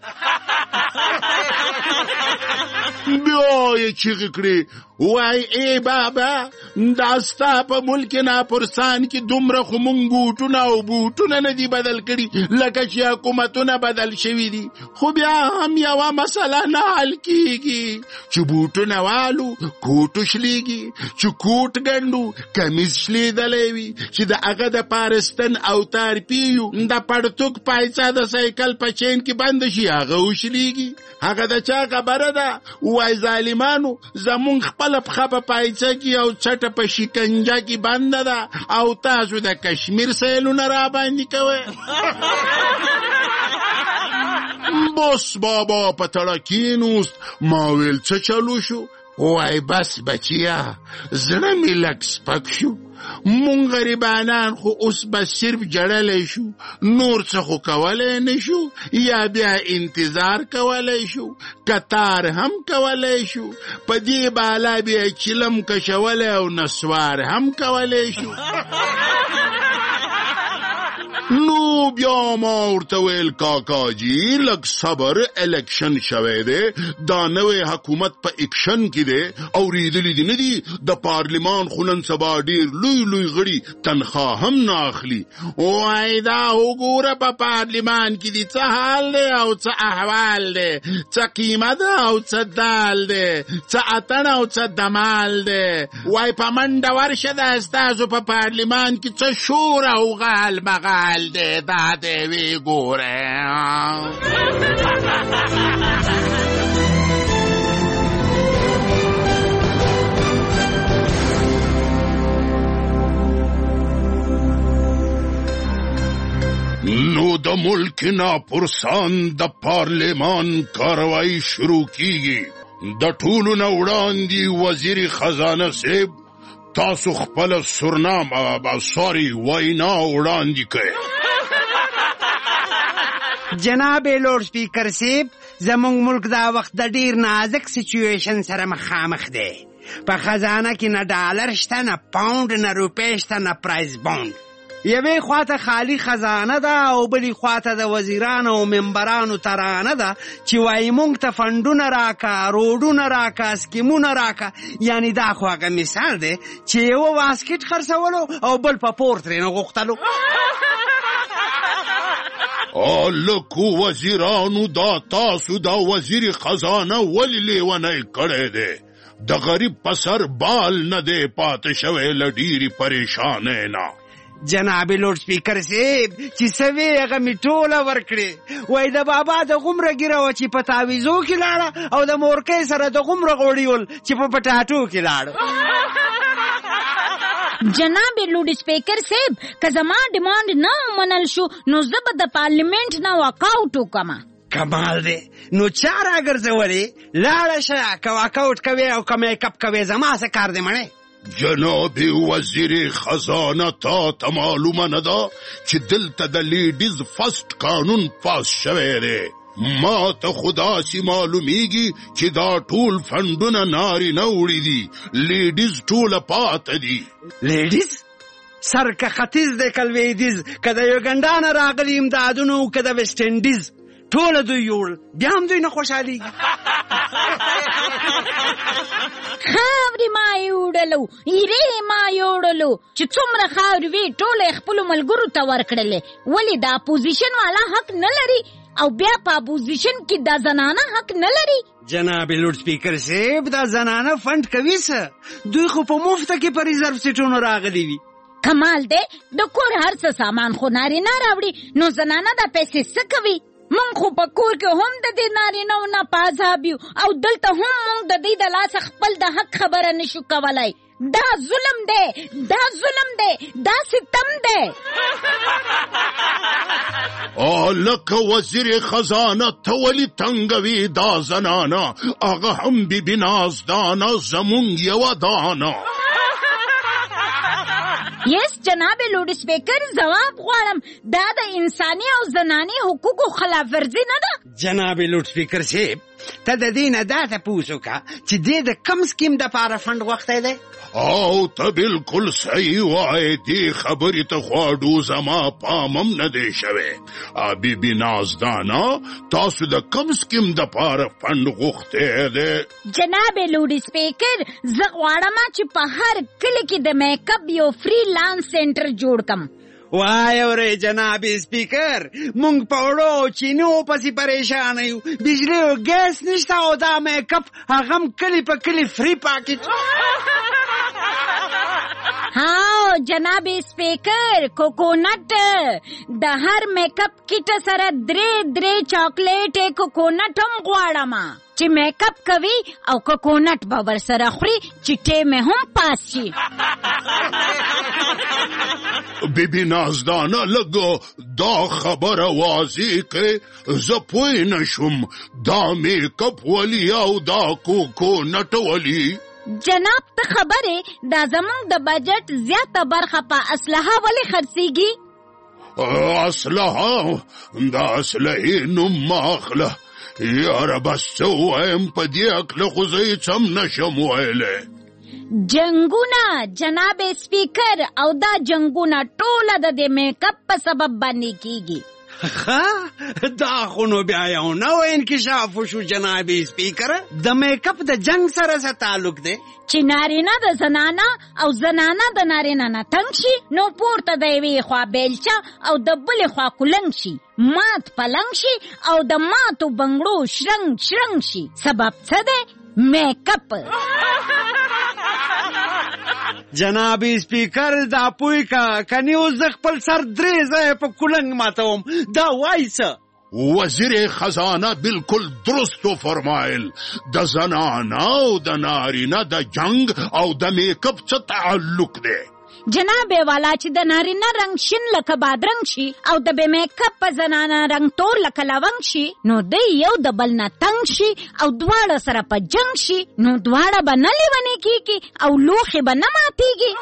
Speaker 3: بیا یې چیغې کړې، وای ای بابا، دا ستا په ملک ناپرسان کې دومره خو مونږ بوټونه او بوټونه نه دي بدل کړي لکه چې حکومتونه بدل شوي دي. خو بیا هم یوه مسله نه حل کېږي چې بوټونه والو کوټو شلېږي، چې کوټ ګنډو کمیز شلېدلی وي، چې د هغه د پارستن او تارپیو د پړتوک پایڅه د سایکل په چین کې بند شي، هغه وشلېږي. هغه د چا خبره ده؟ وای ظالمانو، زمونږ خپل پخه په پایڅه کې او چټه په شکنجه کې بنده ده، او تاسو د کشمیر سیلونه را باندې کوئ. بس بابا په تړه کېنوست. ما ویل څه چلو شو؟ وای بس بچیا، زړه مې لږ سپک شو. مونږ غریبانان خو اوس به صرف جړلی شو، نور څه خو کولی نه شو، یا بیا انتظار کولی شو، کتار هم کولی شو، په دې بالا بیا چلم کشولی او نسوار هم کولی شو. نو بیا ما ورته ویل کاکاجي لږ صبر، الیکشن شوی دی، دا نوی حکومت په اکشن کې دی، اورېدلي دي نه دي د پارلمان خو نن سبا ډېر لوی لوی غړي تنخواه هم نه اخلي. وای دا وګوره په پارلمان کې دي څه حال دی او څه احوال دی، څه قیمه ده او څه دال دی، څه اتڼ او څه دمال دی. وای په منډه ورشه د استازو په پارلمان کې څه شور او غال مغال دی، دا دی وی ګوره. نو د ملک ناپرسان د پارلمان کاروائی شروع کیږي. د ټولو نه وړاندې وزیر خزانه صاحب تاسو خپل سرنامه وینا وړاندې کړئ.
Speaker 4: جناب لورډ سپیکر صاحب، زمونږ ملک دا وخت د ډیر نازک سچویشن سره مخامخ دی. په خزانه کې نه ډالر شته، نه پاوند، نه روپۍ شته، نه پرایز باوند. یوې خواته خالی خزانه ده او بلې خواته د وزیرانو او ممبرانو ترانه ده چې وایي مونږ ته فنډونه راکا، روډونه راکا، سکیمونه راکا. یعنی دا خو هغه مثال دی چې یوه واسکټ خرڅولو او بل په پور ترېنه غوښتلو.
Speaker 3: لکو وزیرانو، دا تاسو دا وزیر خزانه ولی لیونی کړی دی؟ د غریب په سر بال نه دی پاتې شوی له ډېرې پریشانۍ نه.
Speaker 4: جناب لورډ سپیکر صاحب، چې څه وی هغه مې ټوله ورکړې. وایي د بابا د غومره ږیره وه چې په تعویزو کې لاړه، او د مورکۍ سره د غومره غوړي ول چې په پټاټو کې لاړه.
Speaker 5: جناب لورډ سپیکر صاحب، که زما ډیمانډ نه ومنل شو نو زه به د پارلیمنت نه واکاوټ وکړم.
Speaker 4: کمال دی، نو چا راګرځولې؟ لاړه شه، که واکاوټ کوې او که میک اپ کوې، زما څه کار دی مړې.
Speaker 3: جناب وزیر خزانه تا معلومه نه ده چې دلته د لیډیز فرست قانون پاس شوی دی. ما ته خو داسې معلومیږي چې دا ټول فنډونه نارینه وړي دي، لیډیز ټوله پاته دي.
Speaker 4: لیډیز سر که ختیځ دی که لویدیځ، که د یوګنډا نه راغلي امدادونه او که د ویسټ انډیز، ټوله دوی یوړل، بیا هم دوی نه خوشحالېږي.
Speaker 5: خاورې ما یوړلو، ایرې ما یوړلو، چې څومره خاورې وي ټوله خپلو ملګرو ته ورکړلې. ولې د اپوزیشن والا حق نه لري او بیا په اپوزیشن کې د زنانه حق نه لري؟
Speaker 4: جناب لوډ سپیکر صاحب، دا زنانه فنډ کوي څه؟ دوی خو په مفته کې په ریزرو سیټونو راغلي وي.
Speaker 5: کمال دی، د کور هر څه سامان خو نارینه راوړي، نو زنانه دا پیسې څه کوي؟ مونږ خو په کور کې هم د دې نارینه‌و نه په عذاب یو او دلته هم مونږ د دې د لاسه خپل د حق خبره نشو کولی. دا ظلم دی، دا ظلم دی، دا ستم دی.
Speaker 3: لکه وزیر خزانه ته ولې تنګوي دا زنانه؟ هغه هم بیبي نازدانه زمونږ یوه دانه.
Speaker 5: یس جناب لوډ سپیکر، ځواب غواړم، دا د انساني او زناني حقوقو خلاف ورزي نه ده؟
Speaker 4: جناب لوډ سپیکر صاحب، ته د دې نه دا تپوس وکړه چې دې د کم سکیم دپاره فنډ غوښتی دی؟
Speaker 3: او ته بالکل صحیح وایې، دې خبرې ته خواډو زما پام هم نه دی شوی. بیبي نازدانه، تاسو د کم سکیم دپاره فنډ غوښتی دی؟
Speaker 5: جناب لوډ سپیکر، زه غواړم چې په هر کلي کې د میک اپ یو فری لانس سینټر جوړ کم.
Speaker 4: وای اورې جناب سپیکر، مونږ په وړو چینو پسې پریشان یو، بجلی او ګیس نشته او دا میک اپ هغه هم کلی په کلی فری پاکټ.
Speaker 5: ها جناب سپیکر، کوکونٹ د هر میک اپ کټ سره درې چاکلیټ کوکونٹ هم غواړم چې میک اپ کوي او کوکونٹ به ورسره خوري چې ټیمې هم پاس شي.
Speaker 3: بیبي نازدانه، لږ دا خبره واضح کړې، زه پوه نه شوم دا میک اپ ولي او دا کوکونٹ ولي؟
Speaker 5: جناب ته خبرې دا زمونږ د بجټ زیاته برخه په اسلحه ولې خرڅېږي؟
Speaker 3: اسلحه؟ دا اسلحې نوم مه اخله یاره، بس څه ووایم په دې هکله خو زه هېڅ هم نشم ویلی.
Speaker 5: جنګونه جناب سپیکر، او دا جنګونه ټوله د دې میک اپ په سبب باندې کیږي.
Speaker 4: دا خو نو بیا یو نوی انکشاف وشو جناب سپیکر. د میک اپ د جنگ سره څه تعلق دی؟
Speaker 5: چې نارینه د زنانه او زنانه د نارینه نه تنګ شي، نو پورته د یوې خوا بیلچه او د بلې خوا کلنګ شي، مات پلنګ شي او د ماتو بنګړو شرنګ شي. سبب څه دی؟ میک اپ.
Speaker 4: جناب سپیکر، دا پوی کا کنی اوس د خپل سر 3 ځای په کلنګ ماتوم، دا وایي څه؟
Speaker 3: وزیر خزانه بالکل درست فرمایل، د زنانه او د نارینه د جنگ او د میک اپ څه تعلق دی؟
Speaker 5: جناب والا چې د نارینه رنگ شین لکه بادرنګ شي او د بې میک اپ په زنانه رنگ تور لکه لونګ شي، نو دی یو د بل نه تنګ شي او دواړه سره په جنگ شي، نو دواړه به نه لیونې کیږي او لوښې به نه ماتیږي.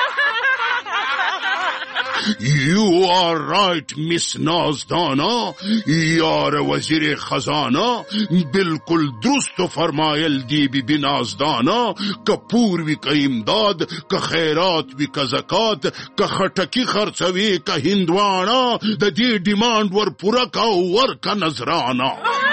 Speaker 3: You are right, Miss نازدانا. یار وزیر خزانه بالکل درست فرمایل دی بی نازدانا، که پور وی که امداد، که خیرات وی که زکات، که خټکی خرڅوي که هندوانا، د دې ډیماند ور پوره کا ور کا نظرانا.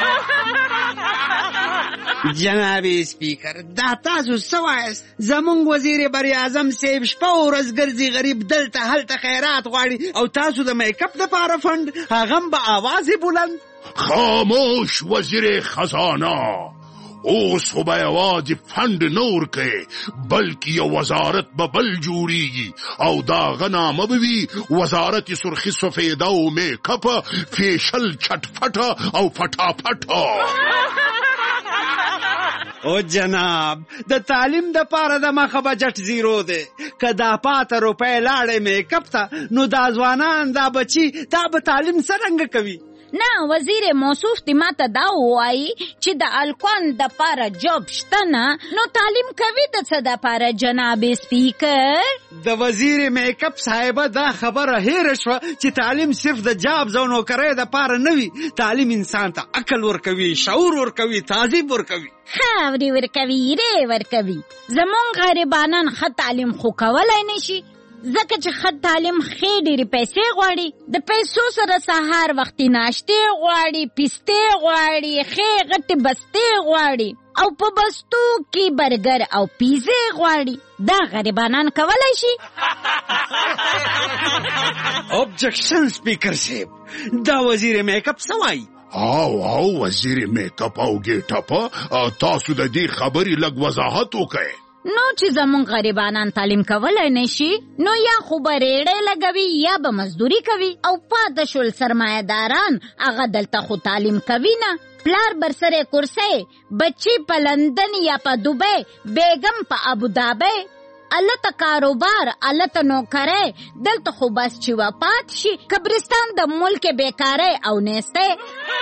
Speaker 4: جناب سپیکر، دا تاسو څه وایاست؟ زمونږ وزیر براعظم صاحب شپه ورځ ګرځي، غریب دلته هلته خیرات غواړي او تاسو د میک اپ دپاره فنډ، هغه هم به آواز بلند.
Speaker 3: خاموش وزیر خزانه، اوس خو به یوازې فنډ نه ورکوې بلکې یو وزارت به بل جوړیږي او د هغه نامه به وي وزارت سرخي سفیده او میک اپ، فیشل چټفټه او فټافټه.
Speaker 4: او جناب، د تعلیم د پاره د مخه بجټ 0 دی، که دا 5 روپۍ لاړې میک اپ ته، نو دا ځوانان دا بچي دا به تعلیم څرنګه کوي؟
Speaker 5: نه وزیر موصوف تی ماته دا وایي چې د الکون د پاره جاب شته نه، نو تعلیم کوي د څه د پاره جناب سپیکر؟
Speaker 4: د وزیر میک اپ صاحبه دا خبره هېره شوه چې تعلیم صرف د جابز او نوکرۍ د پاره نه وي. تعلیم انسان ته عقل ورکوي، شعور ورکوي، تهذیب ورکوي،
Speaker 5: خاورې ورکوي، ری ورکوي. زمونږ غریبانان ښه تعلیم خو کولی نشي، ځکه چې ښه تعلیم ښې ډېرې پیسې غواړي. د پیسو سره سهار وختي ناشتې غواړي، پیستې غواړي، ښې غټې بستې غواړي، او په بستو کې برګر او پیزې غواړي. دا غریبانان کولی شي؟
Speaker 4: اوبجیکشن سپیکر صاحب، دا وزیر میک اپ څه وایي؟
Speaker 3: او وزیر میک اپ او ګیټ اپ، تاسو د دې خبرې لږ وضاحت وکړئ.
Speaker 5: نو چې زمونږ غریبانان تعلیم کولی نشي، نو یا خو به ریړې لګوي یا به مزدوري کوي، او پاته شول سرمایه‌داران هغه دلته خو تعلیم کوي نه. پلار برسره کرسی، بچی په لندن یا په دوبۍ، بیگم په ابودابۍ، الته کاروبار، الته نوکری، دلته خو بس چې وفات شي قبرستان د ملک بیکاری او نیستی.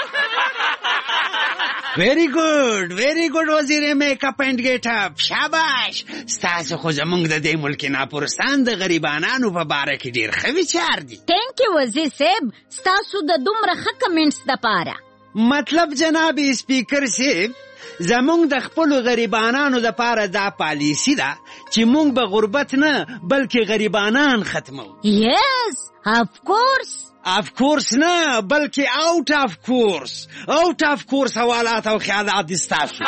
Speaker 4: ویری ګوډ وزیر میک اپ اینڈ گیټ اپ، شاباش. ستاسو خو زمونږ د دې ملک ناپورستان د غریبانانو په باره کې ډېر ښه وچار دي.
Speaker 5: تھینک یو وزیر صاحب، ستاسو د دومره ښه کمنټس دپاره.
Speaker 4: مطلب جناب سپیکر صاحب، زمونږ د خپلو غریبانانو دپاره دا پالیسی ده چې مونږ به غربت نه بلکې غریبانان ختمو.
Speaker 5: یس اف کورس
Speaker 4: نه بلکې آوټ آف کورس حوالات او خیالات دي ستاسو.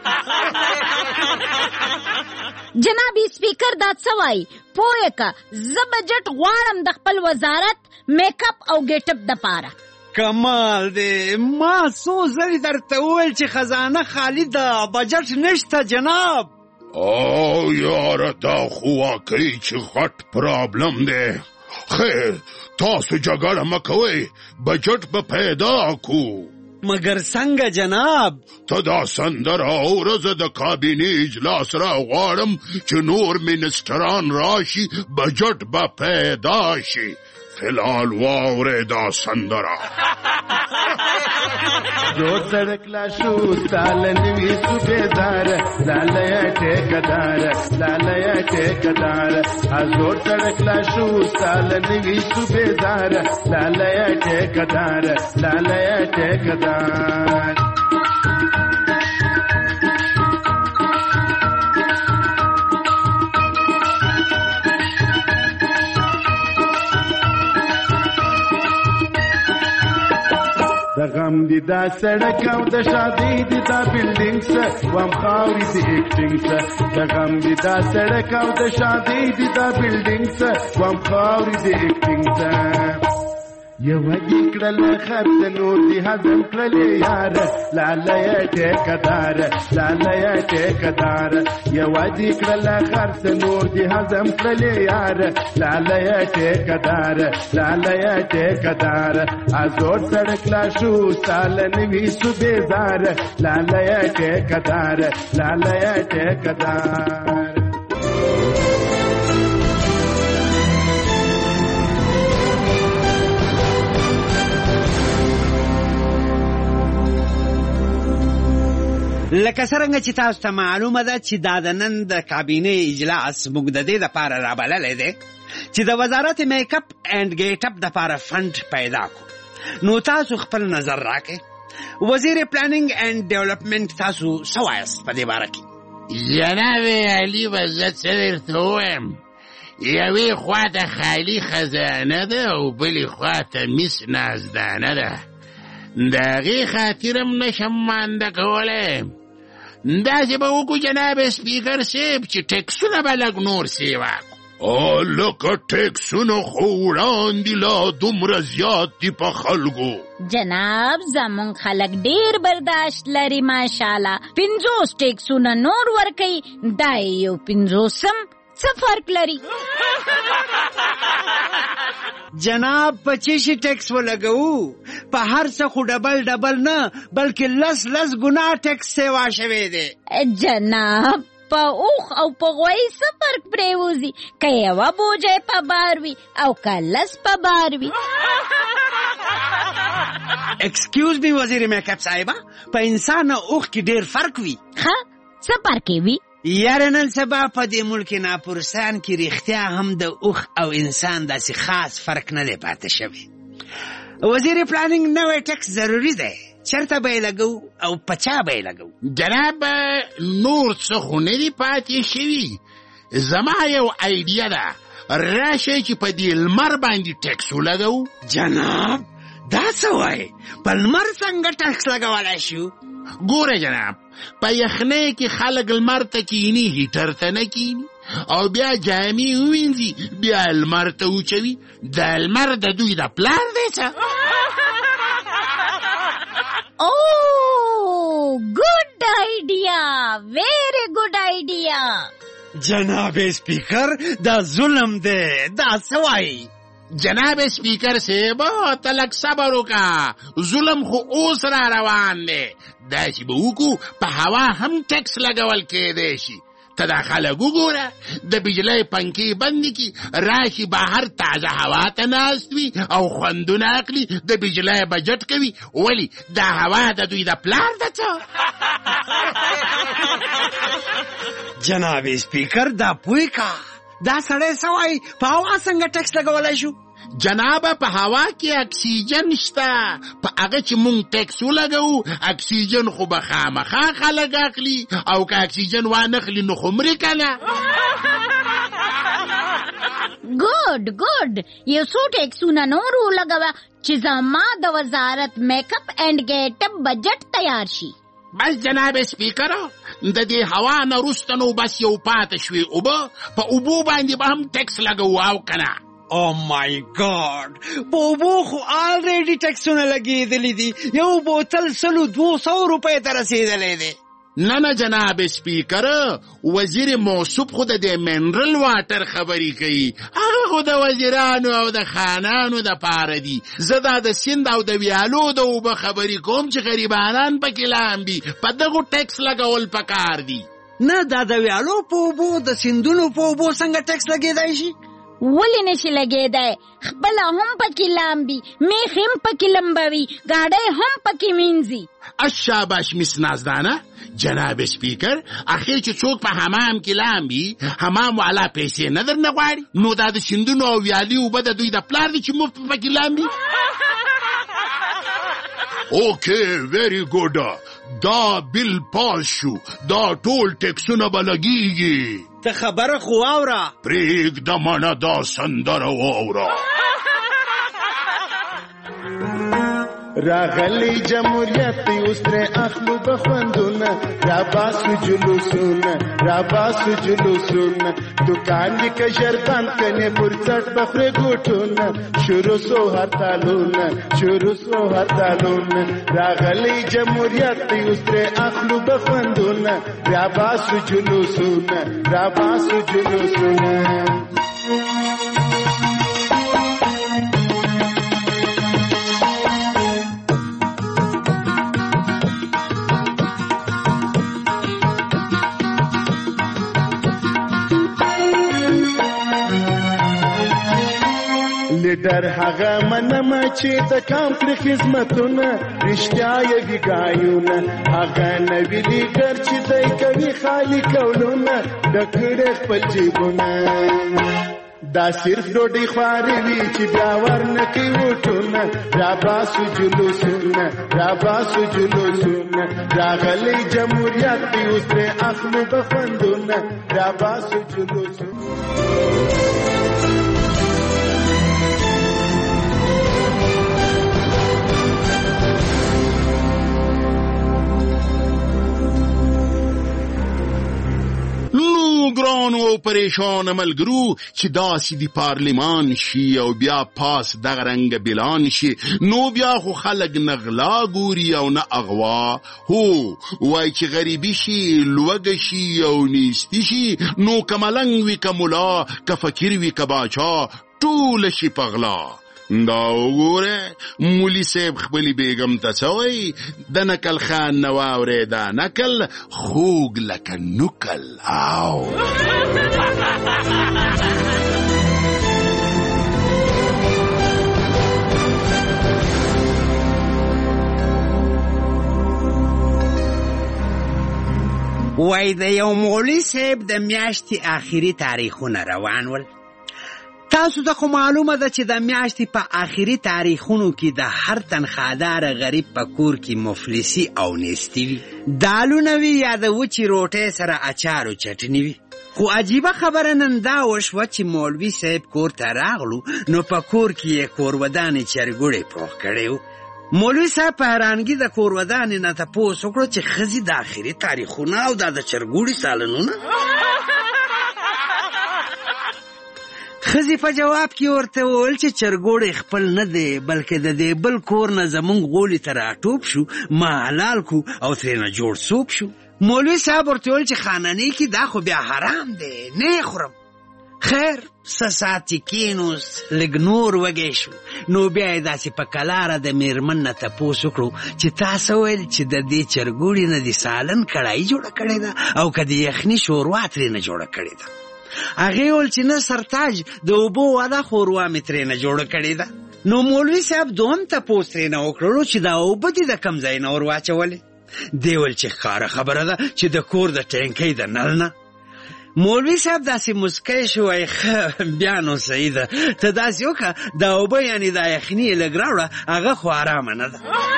Speaker 5: جناب سپیکر دا څه وایي پوه که زه بجټ غواړم د خپل وزارت میک اپ او ګیټ اپ دپاره.
Speaker 4: کمال دی، ما څو ځلې درته وویل چې خزانه خالی ده، بجټ نشته جناب.
Speaker 3: او یاره دا خو واقعي چې غټ پرابلم دی. خیر تاسو جګړه مه کوئ، بجټ به پیدا کو.
Speaker 4: مګر څنګه جناب؟
Speaker 3: ته دا سندره اوره، زه د کابینې اجلاس را غواړم چې نور منسټران راشي، بجټ به پیدا شي. فلال واورې دا سندره.
Speaker 6: جو سڑک لا شو سالنوی صوبیدار، لالیا ټیکدار، لالیا ټیکدار. ازور سڑک لا شو سالنوی صوبیدار، لالیا ټیکدار، لالیا ټیکدار. د غم دی دا سړک او د شادي دی دا بلډینګ سه، وام خاوري دی ایکټینګ سه. د غم دی دا سړک او د شادي دی دا بلډینګ سه، وام خاوري دی ایکټینګ سه. یو دې کړل خرڅ نور دی هضم کړلې یار، لالیا ټیکدار، لالیا ټیکدار. یو دې کړل خرڅ نور دی هضم کړلې یار، لالیا ټیکدار، لالیا ټیکدار. ازور سړک لا شو سالنوی صوبیدار، لالیا ټیکدار، لالیا ټیکدار.
Speaker 4: لکه څرنګه چې تاسو ته معلومه ده چې دا د نن د کابینې اجلاس موږ د دې دپاره رابللی دی چې د وزارت میک اپ اینډ ګیټ اپ دپاره فنډ پیدا کړو. نو تاسو خپل نظر راکړئ. وزیر پلانینګ اینډ ډیولپمنټ تاسو څه وایاست په دې باره کې؟
Speaker 3: جناب علي به زه څه درته ووایم، یوې خوا ته خالي خزانه ده او بلې خوا ته مس نازدانه ده. د هغې خاطر هم نشم مانده کولی. داسې به وکړو جناب سپیکر صاحب چې ټکسونه به لږ نور سیوا کړو. لکه ټکسونه خو وړاندې لا دومره زیات دي په خلکو.
Speaker 5: جناب زمونږ خلک ډېر برداشت لري ماشاءالله. 50 ټکسونه نور ورکوي، دا یو 50 څه فرق لري؟
Speaker 4: جناب په چی شي ټیکس ولګوو؟ په هر څه خو ډبل نه بلکې لس ګنا ټیکس سیوا شوی دی.
Speaker 5: جناب په اوخ او په غوی څه فرق پرېوځي که یوه بوجۍ په بار وي او که لس په بار وي؟
Speaker 4: ایکسکیوز می وزیر میک اپ صاحبه، په انسان او اوښ کې ډیر فرق وي.
Speaker 5: ها څه فرق وي؟
Speaker 4: یاره نن سبا په دې ملک ناپورسان کې رښتیا هم د اوښ او انسان داسې خاص فرق نه دی پاتې شوی. وزیر پلانینګ نوی ټیکس ضروری دی. چرته به یې لګو او په چا به یې لګو؟
Speaker 3: جناب نور څه خو نه دي پاتې شوي. زما یو ایډیا ده، راشئ چې په دې لمر باندې ټیکس ولګو.
Speaker 4: جناب دا څه وایي؟ په لمر څنګه ټیکس لګولی شو؟
Speaker 3: ګوره جناب، په یخنۍ کې خلک لمر ته کیني، هیټر ته نه کیني، او بیا جامې ووینځي بیا لمر ته وچوي. د لمر د دوی د پلار دی څه؟
Speaker 5: Oh, good idea. Very good idea.
Speaker 4: جناب سپیکر دا ظلم دی، دا څه وایي؟
Speaker 3: جناب سپیکر صاحب ته لږ صبر وکړه، ظلم خو اوس را روان دی. داسې به وکړو په هوا هم ټیکس لګول کېدی شي. ته دا خلک وګوره، د بجلۍ پنکې بندې کړي، راشي بهر تازه هوا ته ناست وي او خوندونه اخلي، د بجلۍ بجټ کوي. ولې دا هوا د دوی د پلار ده څه؟
Speaker 4: جناب سپیکر دا پوی کا، دا سړی څه وایي؟ په هوا څنګه ټیکس لګولی شو؟
Speaker 3: جنابه په هوا کې اکسیجن شته، په هغه چې مونږ ټیکس ولګو اکسیجن خو به خامخا خلک اخلي، او که اکسیجن وانخلي نو خو مري کنه.
Speaker 5: ګوډ یو څو ټیکسونه نور ولګوه چې زما د وزارت میک اپ اینڈ گیټ اپ بجټ تیار شي.
Speaker 3: بس جناب سپیکر، د دې هوا نه وروسته نو بس یو پاتې شوې اوبه، په اوبو باندې به هم ټیکس لګوو او کنه.
Speaker 4: او مای ګاډ، په اوبو خو آلریډي ټیکسونه لګېدلي دي. یو بوتل 200 روپۍ ته رسېدلی دی.
Speaker 3: نه جناب سپیکر، وزیر موصوف خو د دې منرل واټر خبرې کوي. هغه خو د وزیرانو او د خانانو د پاره دي. زه دا د سیند او د ویالو د اوبه خبرې کوم چې غریبانان پکې لامبي. په دغو ټیکس لګول پکار دي.
Speaker 4: نه دا د ویالو په اوبو، د سیندونو په اوبو څنګه ټیکس لګېدی شي؟
Speaker 5: ولې نشي لګېدی؟ خپله هم پکې لامبي، میخ هم پکې لمبوي، ګاډۍ هم پکې مینځي.
Speaker 3: شاباش مس نازدانه. جناب سپیکر، اخیر چې څوک په حمام کې لامبي، حمام والا پیسې نه درنه غواړي، نو دا د سیندونو او ویالې اوبه د دوی د پلار دي چې مفت پکې لامبي. اوکې ویری ګوډ، دا بل پاس شو، دا ټول ټیکسونه به لګېږي.
Speaker 4: ته خبره خو واوره.
Speaker 3: پرېږده منه دا سندره واوره.
Speaker 6: راغلی جمهوریت اوس ترې اخلو بخوندونه، راباسو جلوسونه، راباسو جلوسونه، دوکان دې که ژر بند کنې پر څټ بخورې ګوټونه، شروع سو هرتالونه، شروع سو هرتالونه. راغلی جمهوریت اوس ترې اخلو بخوندونه، راباسو جلوسونه، راباسو جلوسونه. لیډر هغه منمه چې د کام پر خدمتونه رښتیا یې ویګایونه، هغه نوی لیډر چې دی کوي خالی کولونه، ډکړې خپل جیبونه. دا صرف ډوډۍ خوارې وي چې بیا ورنه کوي وټونه، راباسو جلوسونه، راباسو جلوسونه. راغلی جمهوریت دی اوس ترې اخلو بخوندونه، راباسو جلوسونه.
Speaker 3: ګرانو او پریشان ملګرو چې داسې د پارلمان شي او بیا پاس دغه رنګه بلان شي، نو بیا خو خلک نه غلا ګوري او نه اغوا. هو وای چې غریبي شي، لوږه شي او نیستي شي، نو که ملنګ وي که ملا، که فقیر وي که باچا، ټوله شي په غلا. دا وګوره مولي صاحب خپلې بیګم ته څه وایي، د نکل خان نه واورې دا نکل خوږ لکه نکل. او
Speaker 4: وای د یو مولوي صاحب د میاشتې آخري تاریخونه روان ول. تاسو ته خو معلومه ده چې د میاشتې په آخري تاریخونو کې د هر تنخوادار غریب په کور کې مفلسي او نیستي وي، دالونه وي یا د وچې روټۍ سره اچار او چټني وي. خو عجیبه خبره نن دا وشوه چې مولوي صاحب کور ته راغلو نو په کور کې یې کورودانې چرګوړی پوخ کړی و. مولوي صاحب په حیرانګي د کورودانې نه تپوس وکړو چې ښځې د آخري تاریخونه او دا د چرګوړي سالنونه. ښځې په جواب کې ورته وویل چې چرګوړی خپل نه دی بلکې د دې بل کور نه زمونږ غولي ته راټوپ شو، ما حلال کو او ترېنه جوړ سوپ شو. مولوي صاحب ورته وویل چې خاننۍ کې دا خو بیا حرام دی، نه خورم. خیر څه ساعت چې کېنوست لږ نور وږی شو نو بیا یې داسې په کلاره د میرمن نه تپوس وکړو چې تاسو ویل چې د دې چرګوړي نه د سالن کړایي جوړه کړې ده او که د یخني شوروا ترېنه جوړه کړې ده. هغې ویل چې نه سرتاج د اوبو واده ښوروا مې ترېنه جوړه کړې ده. نو مولوي صاحب دوهم تپوس ترېنه وکړلو چې دا اوبه دې د کوم ځای نه ور واچولې؟ دی ویل چې ښکاره خبره ده چې د کور د ټینکۍ د نل نه. مولوي صاحب داسې مسکی شو، وایي ښه بیا نو صحیح ده، ته داسې وکړه دا اوبه یعنې دا یخني یې لږ راوړه، هغه خو ارامه نه ده.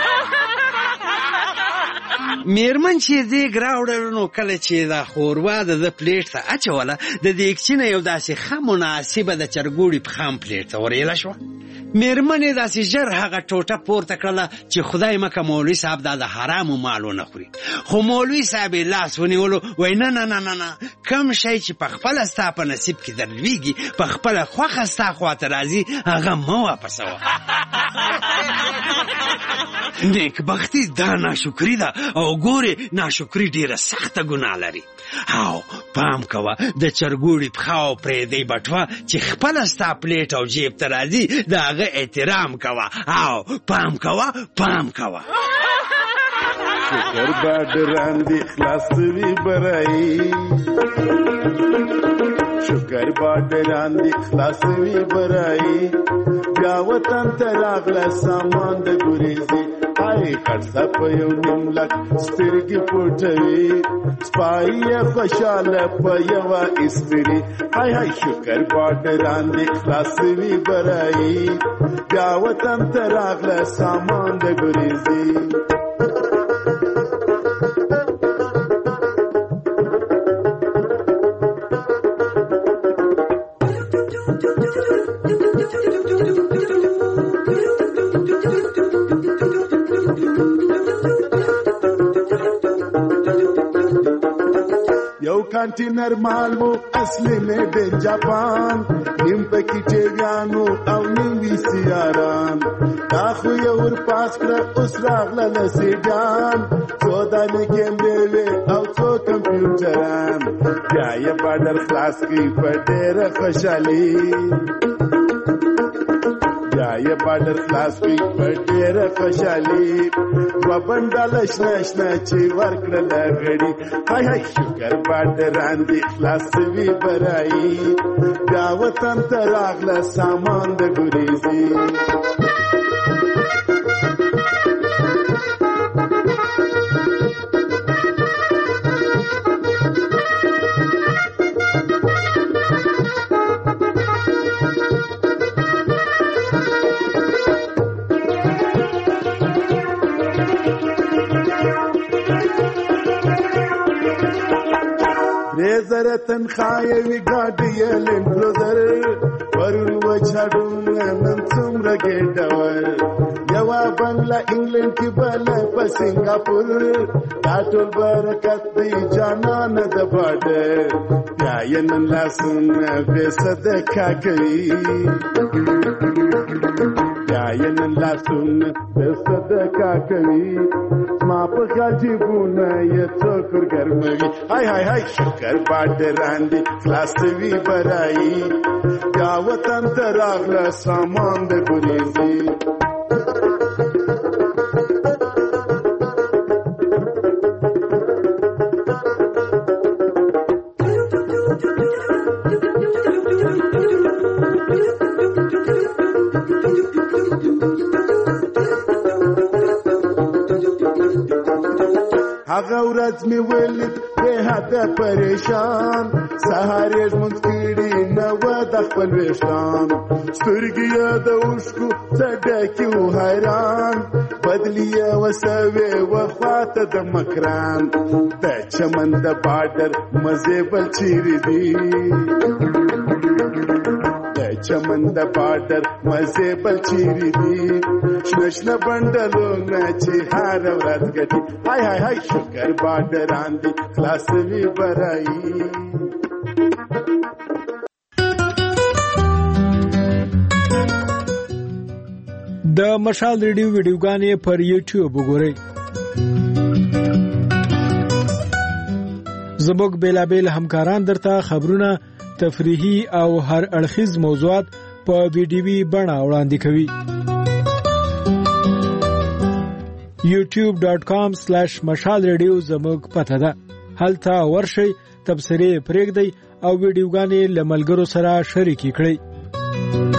Speaker 4: میرمن چې دیګ راوړل نو کله چې دا ښوروا د ده پلیټ ته اچوله د دیګچي نه یو داسې ښه مناسبه د چرګوړي پښام پلیټ ته ورېله شوه. میرمن یې داسې ژر هغه ټوټه پورته کړله چې خدای مکه مولوي صاحب دا د حرامو مالو نه خوري. خو مولوي صاحب یې لاس ونیولو، وایي نه نه نه نه نه، کم شی چې په خپله ستا په نصیب کې در لویږي په خپله خوښه ستا خواته راځي هغه مه واپسوه. نیکبختي دا ناشکري ده او ګورې ناشکري ډېره سخته ګناه لري. او پام کوه د چرګوړي پښه او پرېدی بټوه چې خپله ستا پلیټ او جیب ته راځي د هغه احترام کوه او پام کوه پام کوه.
Speaker 6: شکر بادران دی خلاصوي برای، شکر بادران دی خلاصوي برای، بیا وطن ته راغله سامان د ګریزي. آی خرڅه په یو نیم لک سترګې پټوي، سپایه خوشاله په یوه استري. های های شکر بادران دی خلاصوي برای، بیا وطن ته راغله سامان د ګریزي. یو کانټینر مال وو اصلي میډ ان جاپان، نیم پکې ټیویانو او نیم وی سیاران. دا خو یو ورپاس کړه اوس راغله لسیډان، څو دانې کیمرې وې او څو کمپیوټران. بیا یې بارډر خلاص کړي په ډېره خوشحالي، بیا یې بارډر خلاص کړي په ډېره خوشحالي. دوه بنډله شنه شنه چې ورکړله غړي. های های شکر بادران دی خلاصوي برایي، بیا وطن ته راغله سامان د ګریزي. ریزر تنخوایوي ګاډي یې لینډروزر، پرون وچاډونه نن څومره ګېډور. یوه بنګله انګلینډ کې بله په سنګاپور، دا ټول برکت دی جانانه د باډر. بیا یې نن لاسونه بې صدقه کوي، بیا یې نن لاسونه بې صدقه کوي. ما په خیال جیبونه یې څوک ورګرموي. های های های شکر بادران دی خلاصوي برایي، بیا وطن ته راغله سامان د ګریزي. هغه ورځ مې ولید بې حده پریشان سهار یې ژمونځ کړي نه وه د خپل ویښتان سترګې یې د اوښکو څه ډکې و حیران بدلې یې وسوې وخواته د مکران د چمن د باډر مزې بل چیرې دي د چمن د باډر مزې بل چیرې دي شنه شنه بنډلونه چې هره ورځ ګټي هاي هاي هاي شکر باډران دي خلاصوي برایي
Speaker 20: د مشال ریډیو ویډیوګانې پر یوټیوب وګورئ. زموږ بیلابیل همکاران درته خبرونه، تفریحي او هر اړخیز موضوعات په ویډیوي بڼه وړاندې کوي. youtube.com/mashalradio زموږ پته ده. هلته ورشئ، تبصرې پرېږدئ او ویډیوګانې له ملګرو سره شریکې کړئ.